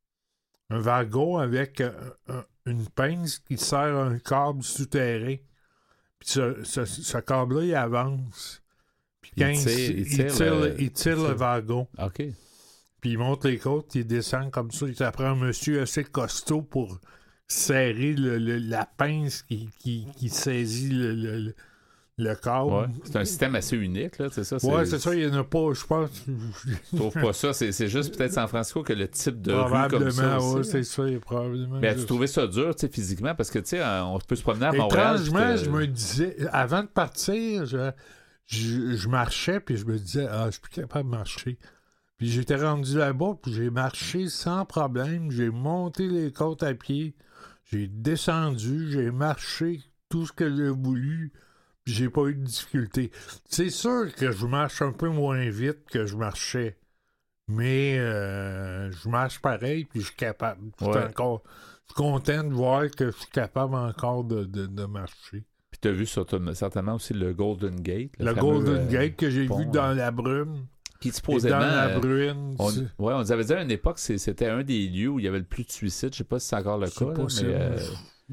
un wagon avec un, un, une pince qui sert à un câble souterrain. Puis ce, ce, ce câble-là, il avance. Puis quand il tire, il tire, il tire, le, il tire le wagon. OK. Puis il monte les côtes, il descend comme ça. Ça prend un monsieur assez costaud pour serrer le, le, la pince qui, qui, qui saisit le... le, le Le câble. Ouais, c'est un système assez unique, là, c'est ça? C'est... Ouais, c'est ça, il n'y en a pas, je pense. Je trouve pas ça, c'est, c'est juste peut-être San Francisco que le type de rue comme ça aussi. Ouais, c'est ça, probablement. Mais as-tu trouvé ça dur, tu sais, physiquement? Parce que, tu sais, on peut se promener à Montréal. Étrangement, je me disais, avant de partir, je, je, je marchais, puis je me disais, ah, je suis plus capable de marcher. Puis j'étais rendu là-bas, puis j'ai marché sans problème, j'ai monté les côtes à pied, j'ai descendu, j'ai marché tout ce que j'ai voulu. J'ai pas eu de difficulté. C'est sûr que je marche un peu moins vite que je marchais. Mais euh, je marche pareil, puis je suis capable. Je suis ouais. encore je suis content de voir que je suis capable encore de, de, de marcher. Puis tu as vu certainement aussi le Golden Gate. Le, le fameux, Golden Gate euh, que j'ai pont, vu dans euh... la brume. Qui supposément... Dans la brume. On, ouais, on nous avait dit à une époque que c'était un des lieux où il y avait le plus de suicides. Je sais pas si c'est encore le c'est cas. Possible. Là, mais, euh,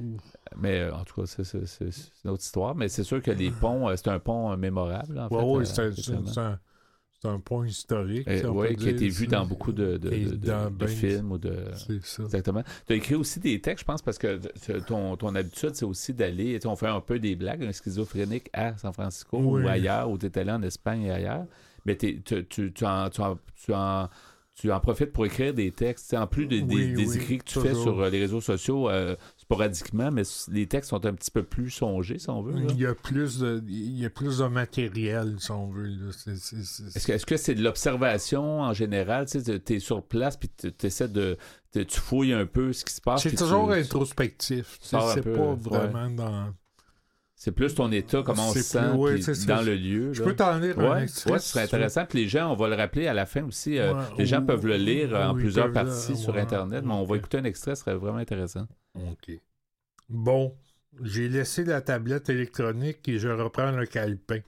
mais en tout cas, c'est, c'est, c'est, c'est une autre histoire. Mais c'est sûr que les ponts, c'est un pont mémorable, en fait. Oui, oui, euh, c'est, c'est, c'est, un, c'est un pont historique. Et, si on oui, peut qui a été dire, vu dans beaucoup de, de, de, de, de films ou de... C'est ça. Exactement. Tu as écrit aussi des textes, je pense, parce que ton, ton habitude, c'est aussi d'aller... On fait un peu des blagues, un schizophrénique à San Francisco oui. ou ailleurs, ou tu es allé en Espagne et ailleurs. Mais tu, tu, tu, en, tu, en, tu, en, tu en profites pour écrire des textes. En plus de, des, oui, des oui, écrits que tu toujours. fais sur les réseaux sociaux euh, sporadiquement, mais les textes sont un petit peu plus songés, si on veut. Là. Il y a plus de, il y a plus de matériel, si on veut. Là. C'est, c'est, c'est... Est-ce, que, est-ce que c'est de l'observation en général? Tu sais, es sur place puis tu essaies de... Tu fouilles un peu ce qui se passe. C'est toujours tu, introspectif. C'est, c'est peu, pas vraiment ouais. dans... C'est plus ton état, comment on se sent plus, ouais, dans ça. Le lieu. Je là. peux t'en lire ouais, un extrait. Oui, ce serait intéressant. Puis les gens, on va le rappeler à la fin aussi, euh, ouais, les gens ou, peuvent le lire ou, en plusieurs parties sur ouais, Internet, mais on va écouter un extrait, ce serait vraiment intéressant. OK. Bon, j'ai laissé la tablette électronique et je reprends le calepin.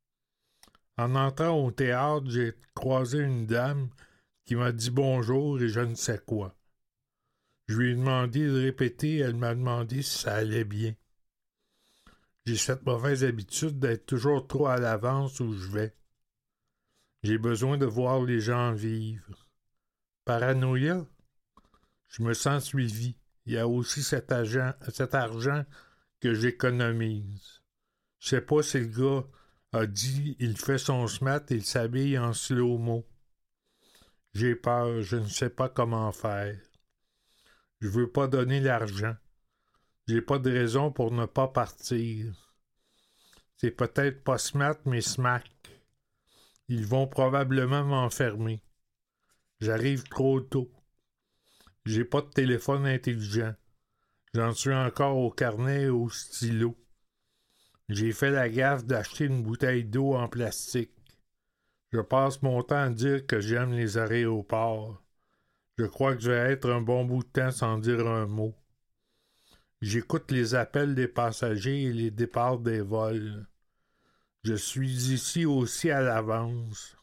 En entrant au théâtre, j'ai croisé une dame qui m'a dit bonjour et je ne sais quoi. Je lui ai demandé de répéter et elle m'a demandé si ça allait bien. J'ai cette mauvaise habitude d'être toujours trop à l'avance où je vais. J'ai besoin de voir les gens vivre. Paranoïa? Je me sens suivi. Il y a aussi cet, agent, cet argent que j'économise. Je sais pas si le gars a dit il fait son smat et il s'habille en slow-mo. J'ai peur, je ne sais pas comment faire. Je veux pas donner l'argent. J'ai pas de raison pour ne pas partir. C'est peut-être pas smart, mais smack. Ils vont probablement m'enfermer. J'arrive trop tôt. J'ai pas de téléphone intelligent. J'en suis encore au carnet et au stylo. J'ai fait la gaffe d'acheter une bouteille d'eau en plastique. Je passe mon temps à dire que j'aime les aéroports. Je crois que je vais être un bon bout de temps sans dire un mot. J'écoute les appels des passagers et les départs des vols. Je suis ici aussi à l'avance.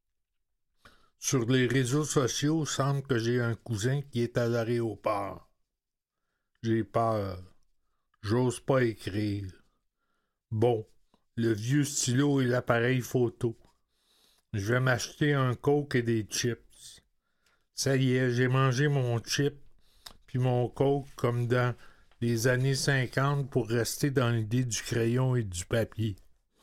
Sur les réseaux sociaux, il semble que j'ai un cousin qui est à l'aéroport. J'ai peur. J'ose pas écrire. Bon, le vieux stylo et l'appareil photo. Je vais m'acheter un Coke et des chips. Ça y est, j'ai mangé mon chip puis mon Coke comme dans les années cinquante pour rester dans l'idée du crayon et du papier.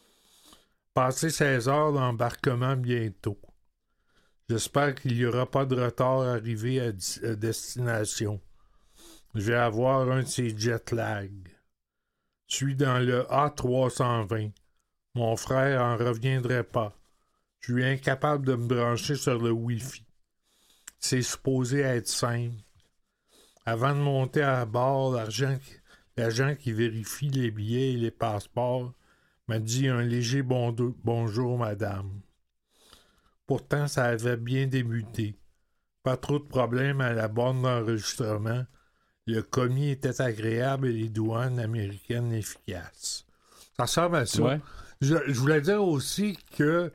Passé seize heures d'embarquement bientôt. J'espère qu'il n'y aura pas de retard arrivé à, di- à destination. Je vais avoir un de ces jet lag. Je suis dans le A trois cent vingt. Mon frère en reviendrait pas. Je suis incapable de me brancher sur le Wi-Fi. C'est supposé être simple. Avant de monter à bord, l'agent, l'agent qui vérifie les billets et les passeports m'a dit un léger bon do- bonjour, madame. Pourtant, ça avait bien débuté. Pas trop de problèmes à la borne d'enregistrement. Le commis était agréable et les douanes américaines efficaces. Ça ressemble à ça. Ouais. Je, je voulais dire aussi que...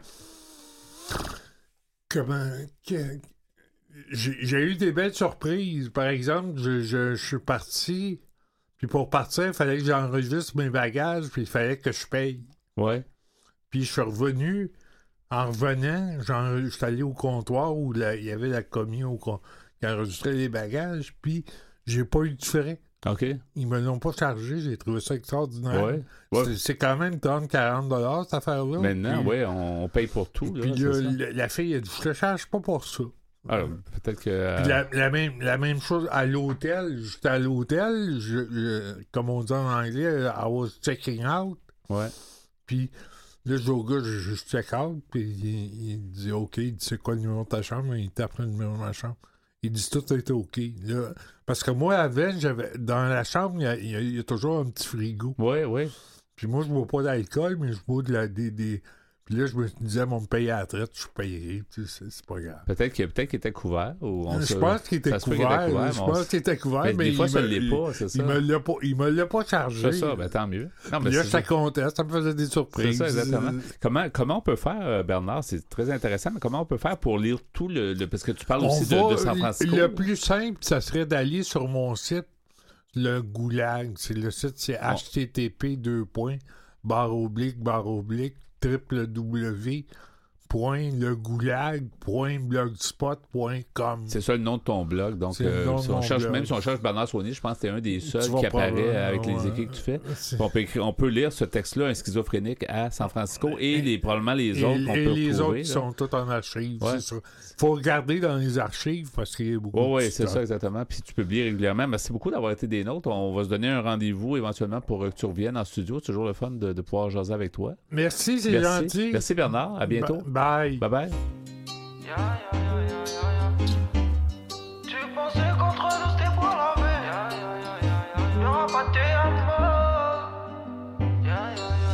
Comment... Que, j'ai, j'ai eu des belles surprises. Par exemple, je, je, je suis parti, puis pour partir, il fallait que j'enregistre mes bagages, puis il fallait que je paye. Ouais. Puis je suis revenu... En revenant, je suis allé au comptoir où il y avait la commis au, qui enregistrait les bagages, puis j'ai pas eu de frais. OK. Ils me l'ont pas chargé, j'ai trouvé ça extraordinaire. Ouais. Ouais. C'est, c'est quand même trente à quarante dollars cette affaire-là. Maintenant, oui, on, on paye pour tout. Puis là, là, la, la fille a dit, je te charge pas pour ça. Alors, peut-être que... Euh... Puis la, la, même, la même chose à l'hôtel. J'étais à l'hôtel, je, je, comme on dit en anglais, I was checking out. Ouais. Puis... Là, je dis au gars, je, je check out, puis il, il dit OK, il dit c'est quoi le numéro de ta chambre, il tape le numéro de ma chambre. Il dit tout était OK. Là, parce que moi, avant, j'avais dans la chambre, il y a, il y a, il y a toujours un petit frigo. Oui, oui. Puis moi, je bois pas d'alcool, mais je bois de la, des, des... Puis là, je me disais, on me paye à la traite, je payerai, tu sais, c'est, c'est pas grave. Peut-être qu'il, peut-être qu'il était couvert. Ou on je se... pense qu'il était couvert. Je on... pense qu'il était couvert, mais, mais des fois, il ça ne l'est pas, c'est ça. Il me l'a pas, il me l'a pas chargé. C'est ça, ben tant mieux. Non, mais là, j'étais content, ça me faisait des surprises. C'est ça, exactement. comment, comment on peut faire, Bernard, c'est très intéressant, mais comment on peut faire pour lire tout le... le parce que tu parles on aussi va, de, de San Francisco. Le plus simple, ça serait d'aller sur mon site, le goulag. C'est le site, c'est bon. H T T P deux points barre oblique barre oblique triple W point le goulag point blogspot point com. C'est ça le nom de ton blog. Donc, euh, si on cherche, même si on cherche Bernard Saunier, je pense que tu es un des seuls qui apparaît avec ouais, les écrits que tu fais. On peut, écrire, on peut lire ce texte-là, un schizophrénique à San Francisco, et, et les, probablement les et, autres qu'on et peut les retrouver. autres qui là. sont tous en archives, ouais. c'est ça. Il faut regarder dans les archives parce qu'il y a beaucoup oh, de Oui, c'est stuff. ça, exactement. Puis tu publies régulièrement. Merci beaucoup d'avoir été des nôtres. On va se donner un rendez-vous éventuellement pour que tu reviennes en studio. C'est toujours le fun de, de pouvoir jaser avec toi. Merci, c'est Merci. gentil. Merci Bernard. À bientôt. Ba- bye. Bye bye. Yeah, yeah, yeah, yeah, yeah. Tu pensais qu'entre nous c'était pour la vie. Yeah, yeah, yeah, yeah, yeah. Y'aura pas tes amours. Yeah,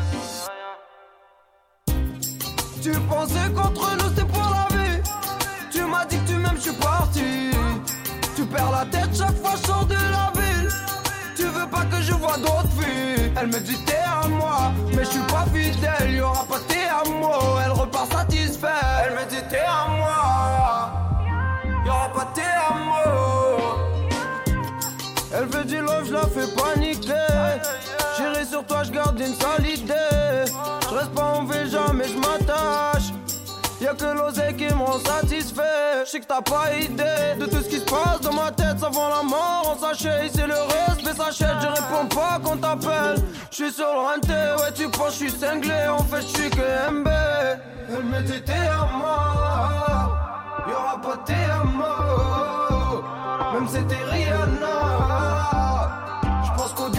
yeah, yeah, yeah, yeah. Tu pensais qu'entre nous c'était pour la vie. Tu m'as dit que tu m'aimes, je suis parti. Tu perds la tête chaque fois je sors de la ville. Tu veux pas que je vois d'autres filles. Elle me dit t'es à moi, mais je suis pas fidèle. Y'aura pas t'es à moi. Elle repart satisfaite. Elle me dit t'es à moi. Y'aura pas t'es à moi. Elle veut du love, je la fais paniquer. J'irai sur toi, je garde une sale idée. Je reste pas en V, jamais je m'attache. Y'a que l'oseille qui me rend satisfait. Je sais que t'as pas idée de tout ce qui se passe dans ma tête. Ça vend la mort en sachet. C'est le respect s'achète. Je réponds pas quand t'appelles. Je suis sur l'O N T. Ouais tu penses je suis cinglé. En fait je suis que M B. Elle me dit t'es à moi. Y'aura pas t'es à moi. Même si t'es Rihanna. J'pense qu'au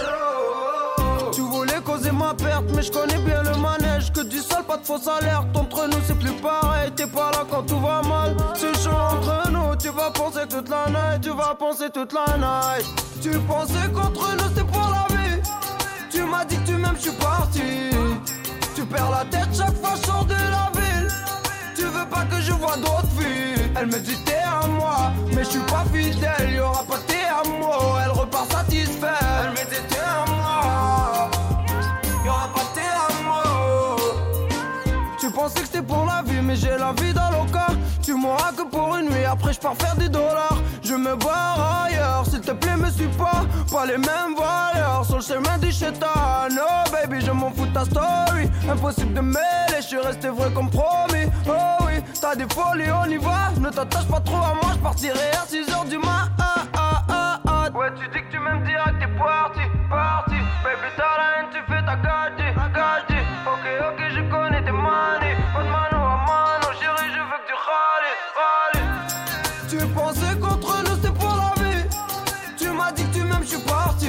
dinero. Tu voulais causer ma perte. Mais je connais bien le manège. Que du sol, pas de fausse alerte. Entre nous c'est plus pareil. T'es pas là quand tout va mal. C'est chaud entre nous. Tu vas penser toute la night. Tu vas penser toute la night. Tu pensais qu'entre nous c'était pour la vie. Tu m'as dit que tu m'aimes, je suis parti. Tu perds la tête chaque fois je sors de la ville. Tu veux pas que je vois d'autres filles. Elle me dit t'es à moi, mais je suis pas fidèle. Y'aura pas t'es à moi. Elle repart satisfaite. Elle me dit t'es à moi. Y'aura pas t'es à moi. Tu pensais que c'était pour la vie, mais j'ai la vie dans le cas. Tu m'auras que pour une nuit, après je pars faire des dollars. Je me barre ailleurs, s'il te plaît me suis pas. Pas les mêmes valeurs, sur le chemin du chétan. Oh baby, je m'en fous de ta story. Impossible de mêler, je suis resté vrai comme promis. Oh oui, t'as des folies, on y va. Ne t'attache pas trop à moi, je partirai à six heures du mat. Ah, ah, ah, ah. Ouais, tu dis que tu m'aimes direct, t'es parti, parti. Baby, t'as la haine, tu fais ta gadget, gadget. Ok, ok, je connais tes manies. Pas de mano à mano, chérie, je veux que tu râles, râles. Tu pensais qu'entre nous c'était pour la vie. Tu m'as dit que tu m'aimes, je suis parti.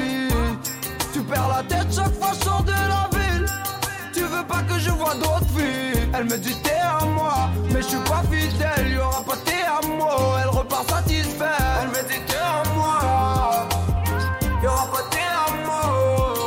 Tu perds la tête chaque fois je sors de la ville. Tu veux pas que je vois d'autres filles. Elle me dit t'es à moi, mais je suis pas fidèle. Y'aura pas t'es à moi. Elle repart satisfaite. Elle me dit t'es à moi. Y'aura pas t'es à moi.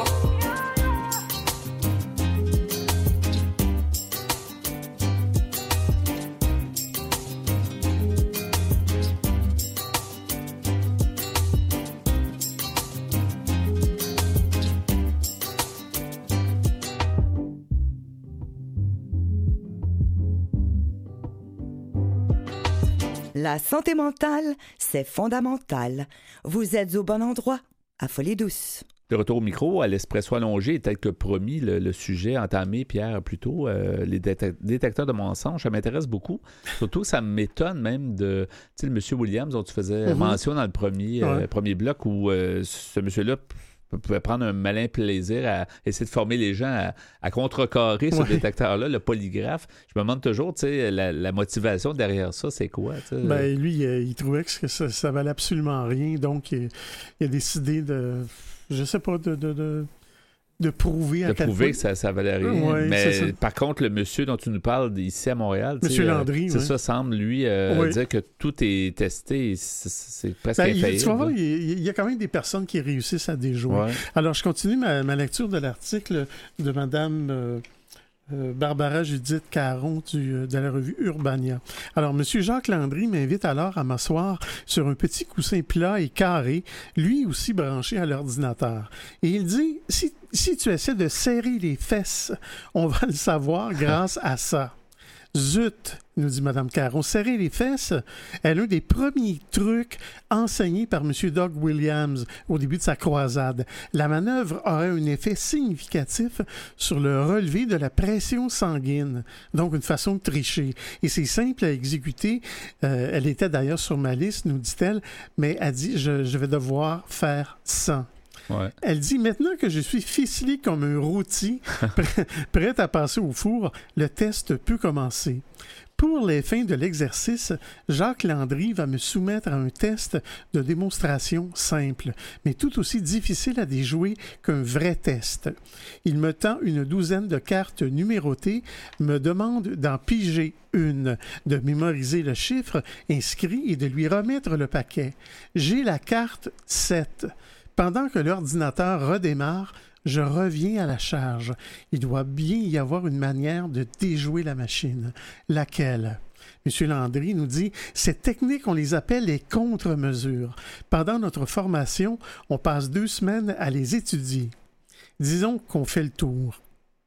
La santé mentale, c'est fondamental. Vous êtes au bon endroit, à Folie Douce. De retour au micro, à l'Espresso allongé, tel que promis, le, le sujet entamé, Pierre, plus tôt, euh, les détec- détecteurs de mensonges, ça m'intéresse beaucoup. Surtout, ça m'étonne même de, tu sais, le monsieur Williams dont tu faisais mm-hmm. mention dans le premier, ouais. euh, premier bloc, où euh, ce monsieur-là pouvait prendre un malin plaisir à essayer de former les gens à, à contrecarrer ce ouais. détecteur-là, le polygraphe. Je me demande toujours, tu sais, la, la motivation derrière ça, c'est quoi? T'sais? Ben, lui, il, il trouvait que ça, ça valait absolument rien, donc il, il a décidé de, je sais pas, de... de, de... de prouver à de quel prouver point... que ça, ça valait rien. Ouais, mais par contre, le monsieur dont tu nous parles ici à Montréal, monsieur Landry, euh, c'est ouais. ça, semble lui euh, ouais. dire que tout est testé, c'est, c'est presque ben, infaillible. Tu vas voir, il, il y a quand même des personnes qui réussissent à déjouer. Ouais. Alors, je continue ma, ma lecture de l'article de Madame euh, euh, Barbara Judith Caron du, de la revue Urbania. Alors, M. Jacques Landry m'invite alors à m'asseoir sur un petit coussin plat et carré, lui aussi branché à l'ordinateur. Et il dit, si, si tu essaies de serrer les fesses, on va le savoir grâce à ça. Zut, nous dit Mme Caron, serrer les fesses est l'un des premiers trucs enseignés par M. Doug Williams au début de sa croisade. La manœuvre aurait un effet significatif sur le relevé de la pression sanguine, donc une façon de tricher. Et c'est simple à exécuter. Euh, elle était d'ailleurs sur ma liste, nous dit-elle, mais elle dit je, je vais devoir faire cent. Ouais. Elle dit, maintenant que je suis ficelé comme un rôti, prêt, prêt à passer au four, le test peut commencer. Pour les fins de l'exercice, Jacques Landry va me soumettre à un test de démonstration simple, mais tout aussi difficile à déjouer qu'un vrai test. Il me tend une douzaine de cartes numérotées, me demande d'en piger une, de mémoriser le chiffre inscrit et de lui remettre le paquet. J'ai la carte sept. Pendant que l'ordinateur redémarre, je reviens à la charge. Il doit bien y avoir une manière de déjouer la machine. Laquelle? M. Landry nous dit « Ces techniques, on les appelle les contre-mesures. Pendant notre formation, on passe deux semaines à les étudier. Disons qu'on fait le tour.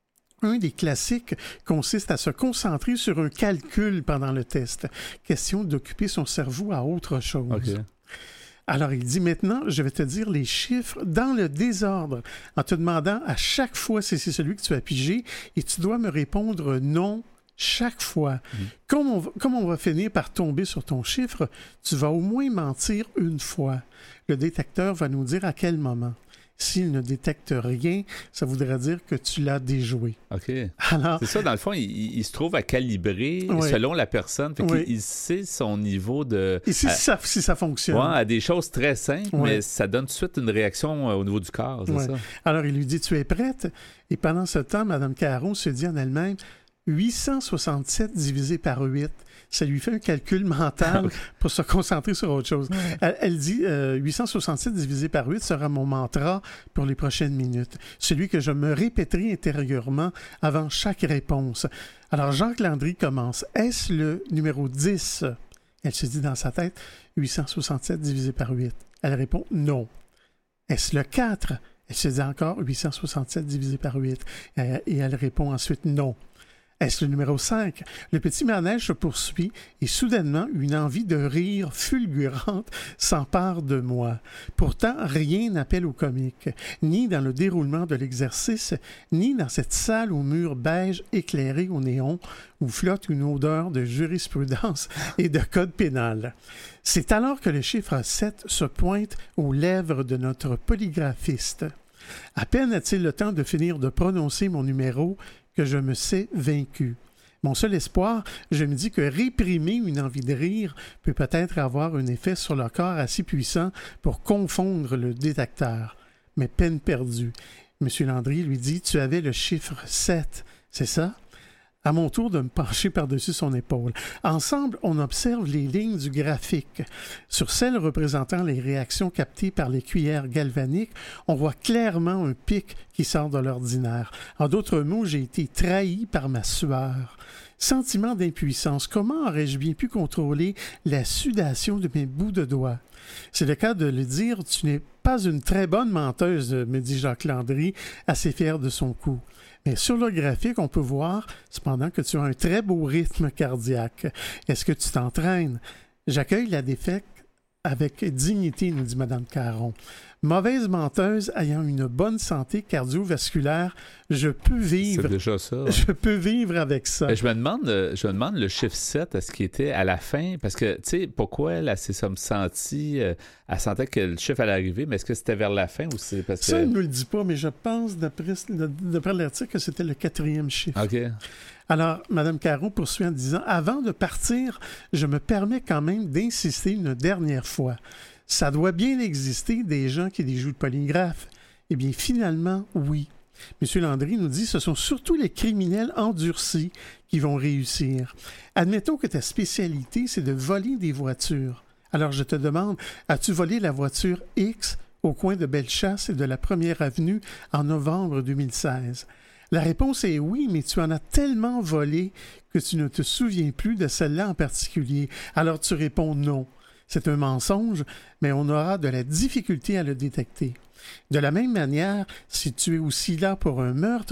Un des classiques consiste à se concentrer sur un calcul pendant le test. Question d'occuper son cerveau à autre chose. Okay. Alors, il dit maintenant, je vais te dire les chiffres dans le désordre, en te demandant à chaque fois si c'est celui que tu as pigé, et tu dois me répondre non chaque fois. Mmh. Comme, on va, comme on va finir par tomber sur ton chiffre, tu vas au moins mentir une fois. Le détecteur va nous dire à quel moment. S'il ne détecte rien, ça voudrait dire que tu l'as déjoué. OK. Alors, c'est ça, dans le fond, il, il se trouve à calibrer oui. selon la personne. Fait oui. qu'il, il sait son niveau de... Et si, à, si, ça, si ça fonctionne. Ouais, à des choses très simples, oui. mais ça donne tout de suite une réaction euh, au niveau du corps, c'est oui. ça? Alors, il lui dit, tu es prête? Et pendant ce temps, Mme Caron se dit en elle-même, huit cent soixante-sept divisé par huit. Ça lui fait un calcul mental pour se concentrer sur autre chose. Elle, elle dit euh, huit cent soixante-sept divisé par huit sera mon mantra pour les prochaines minutes. Celui que je me répéterai intérieurement avant chaque réponse. Alors, Jacques Landry commence. Est-ce le numéro dix? Elle se dit dans sa tête huit cent soixante-sept divisé par huit. Elle répond non. Est-ce le quatre? Elle se dit encore huit cent soixante-sept divisé par huit. Et elle répond ensuite non. Est-ce le numéro cinq? Le petit manège se poursuit et soudainement, une envie de rire fulgurante s'empare de moi. Pourtant, rien n'appelle au comique, ni dans le déroulement de l'exercice, ni dans cette salle aux murs beige éclairés au néon où flotte une odeur de jurisprudence et de code pénal. C'est alors que le chiffre sept se pointe aux lèvres de notre polygraphiste. À peine a-t-il le temps de finir de prononcer mon numéro que je me sais vaincu. Mon seul espoir, je me dis que réprimer une envie de rire peut peut-être avoir un effet sur le corps assez puissant pour confondre le détecteur. Mais peine perdue. M. Landry lui dit « Tu avais le chiffre sept, c'est ça? » À mon tour de me pencher par-dessus son épaule. Ensemble, on observe les lignes du graphique. Sur celles représentant les réactions captées par les cuillères galvaniques, on voit clairement un pic qui sort de l'ordinaire. En d'autres mots, j'ai été trahi par ma sueur. Sentiment d'impuissance. Comment aurais-je bien pu contrôler la sudation de mes bouts de doigts? C'est le cas de le dire, tu n'es pas une très bonne menteuse, me dit Jacques Landry, assez fier de son coup. Mais sur le graphique, on peut voir, cependant, que tu as un très beau rythme cardiaque. Est-ce que tu t'entraînes? J'accueille la défaite avec dignité, nous dit Mme Caron. Mauvaise menteuse ayant une bonne santé cardiovasculaire, je peux vivre. C'est déjà ça. Ouais. Je peux vivre avec ça. Je me demande, je me demande le chiffre sept, est-ce qu'il était à la fin? Parce que, tu sais, pourquoi elle s'est sentie, euh, elle sentait que le chiffre allait arriver, mais est-ce que c'était vers la fin ou c'est parce que... Ça, elle ne nous le dit pas, mais je pense, d'après, d'après l'article, que c'était le quatrième chiffre. OK. Alors, Mme Caron poursuit en disant « Avant de partir, je me permets quand même d'insister une dernière fois. Ça doit bien exister des gens qui déjouent le polygraphe. » Eh bien, finalement, oui. M. Landry nous dit « Ce sont surtout les criminels endurcis qui vont réussir. Admettons que ta spécialité, c'est de voler des voitures. Alors, je te demande, as-tu volé la voiture X au coin de Bellechasse et de la Première Avenue en novembre deux mille seize? » La réponse est oui, mais tu en as tellement volé que tu ne te souviens plus de celle-là en particulier. Alors tu réponds non. C'est un mensonge, mais on aura de la difficulté à le détecter. De la même manière, si tu es aussi là pour un meurtre,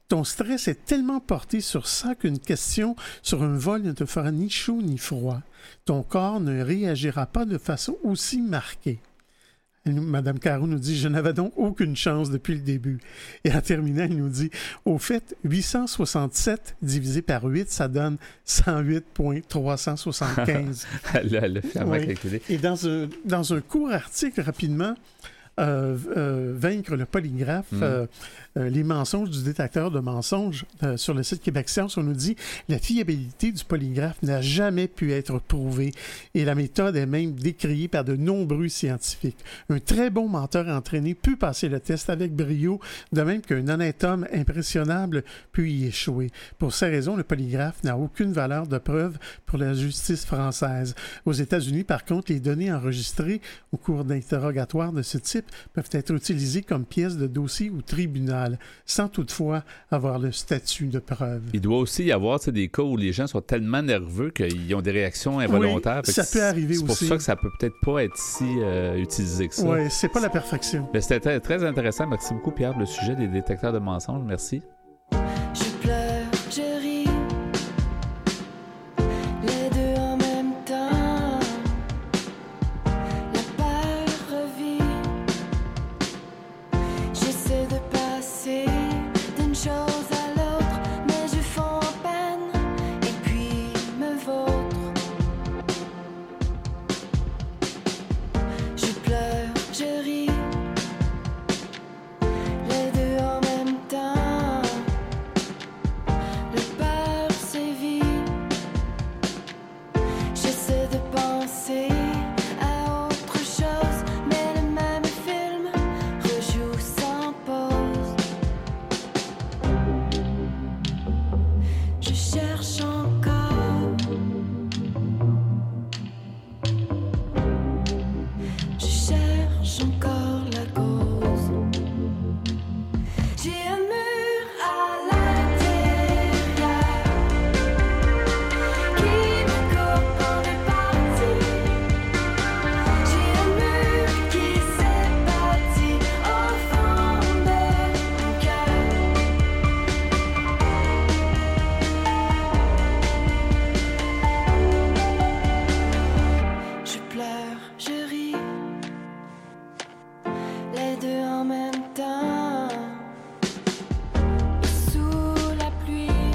ton stress est tellement porté sur ça qu'une question sur un vol ne te fera ni chaud ni froid. Ton corps ne réagira pas de façon aussi marquée. Madame Caro nous dit « Je n'avais donc aucune chance depuis le début. » Et en terminant, elle nous dit « Au fait, huit cent soixante-sept divisé par huit, ça donne cent huit virgule trois cent soixante-quinze. » Elle a finalement oui. calculé. Et dans un, dans un court article, rapidement, euh, euh, Vaincre le polygraphe, mm. euh, euh, les mensonges du détecteur de mensonges euh, sur le site Québec Science, on nous dit la fiabilité du polygraphe n'a jamais pu être prouvée et la méthode est même décriée par de nombreux scientifiques. Un très bon menteur entraîné peut passer le test avec brio, de même qu'un honnête homme impressionnable peut y échouer. Pour ces raisons, le polygraphe n'a aucune valeur de preuve pour la justice française. Aux États-Unis, par contre, les données enregistrées au cours d'interrogatoires de ce type peuvent être utilisées comme pièces de dossier ou tribunal, sans toutefois avoir le statut de preuve. Il doit aussi y avoir des cas où les gens sont tellement nerveux qu'ils ont des réactions involontaires. Oui, ça peut arriver aussi. C'est pour ça que ça peut peut-être pas être si euh, utilisé que ça. Oui, c'est pas la perfection. Mais c'était très, très intéressant. Merci beaucoup, Pierre, le sujet des détecteurs de mensonges. Merci. Je pleure, je ris, les deux en même temps. La peur revit. J'essaie de passer d'une chose à l'autre, mais je fonds en peine et puis me vautre. Je pleure, je ris, les deux en même temps. La peur sévit. J'essaie de penser à autre chose, mais le même film rejoue sans pause. Je cherche encore. Je cherche encore la cause. J'ai un mur à l'intérieur qui me coupe en deux parties. J'ai un mur qui s'est bâti au fond de mon cœur. Je pleure, je ris, les deux en même temps. Et sous la pluie,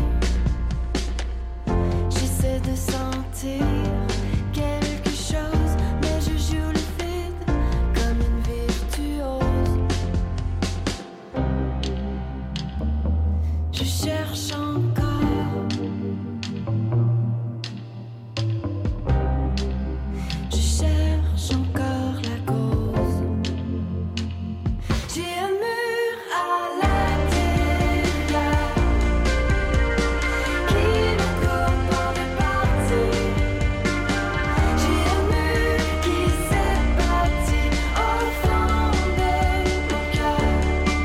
j'essaie de sentir quelque chose, mais je joue le vide comme une virtuose. Je cherche encore. Je cherche encore la cause. J'ai un mur à l'intérieur qui me coupe en deux parties. J'ai un mur qui s'est bâti au fond de mon cœur.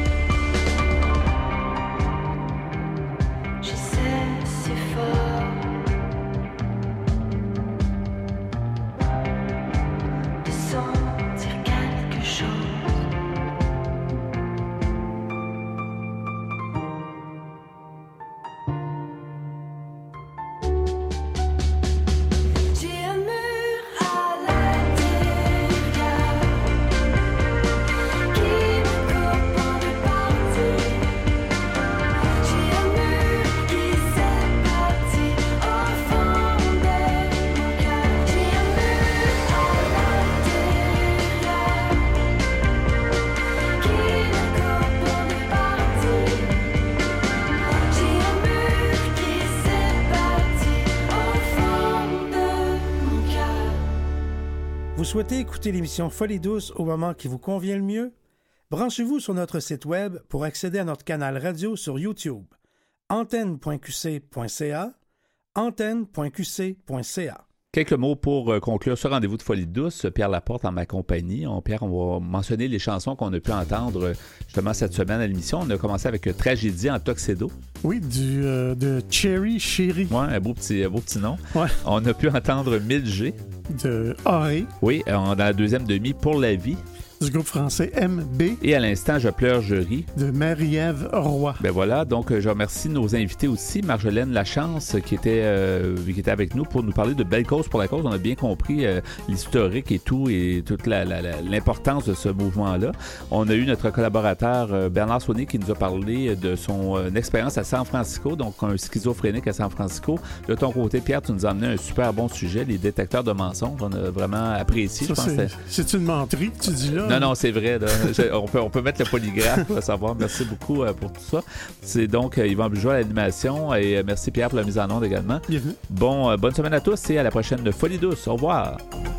J'essaie si fort de sentir quelque chose. J'ai un mur à l'intérieur qui me coupe en deux parties. J'ai un mur qui s'est bâti au fond de mon cœur. J'ai un mur à l'intérieur qui me coupe en deux parties. J'ai un mur qui s'est bâti au fond de mon cœur. Vous souhaitez écouter l'émission Folie douce au moment qui vous convient le mieux? Branchez-vous sur notre site web pour accéder à notre canal radio sur YouTube. antenne point q c point c a, antenne point q c point c a. Quelques mots pour euh, conclure ce rendez-vous de Folie douce. Pierre Laporte en ma compagnie. On, Pierre, on va mentionner les chansons qu'on a pu entendre euh, justement cette semaine à l'émission. On a commencé avec euh, Tragédie en Tuxedo. Oui, du, euh, de Cherry Chéri. Oui, un beau petit, un beau petit nom. Ouais. On a pu entendre mille G. De A E. Oui, on, dans la deuxième demi, Pour la vie. du groupe français M B. Et à l'instant, Je pleure, je ris. De Marie-Ève Roy. Ben voilà, donc je remercie nos invités aussi, Marjolaine Lachance qui était, euh, qui était avec nous pour nous parler de Belle cause pour la cause. On a bien compris euh, l'historique et tout, et toute la, la, la, l'importance de ce mouvement-là. On a eu notre collaborateur euh, Bernard Saunier qui nous a parlé de son euh, expérience à San Francisco, donc un schizophrénique à San Francisco. De ton côté, Pierre, tu nous as amené un super bon sujet, les détecteurs de mensonges. On a vraiment apprécié. Ça, je pense c'est, que c'est une menterie que tu dis là? Non, non, c'est vrai. Là. Je, on, peut, on peut mettre le polygraphe pour savoir. Merci beaucoup euh, pour tout ça. C'est donc euh, Yvan Bugeaud à l'animation et euh, merci Pierre pour la mise en onde également. Bienvenue. Bon, euh, bonne semaine à tous et à la prochaine Folie douce. Au revoir.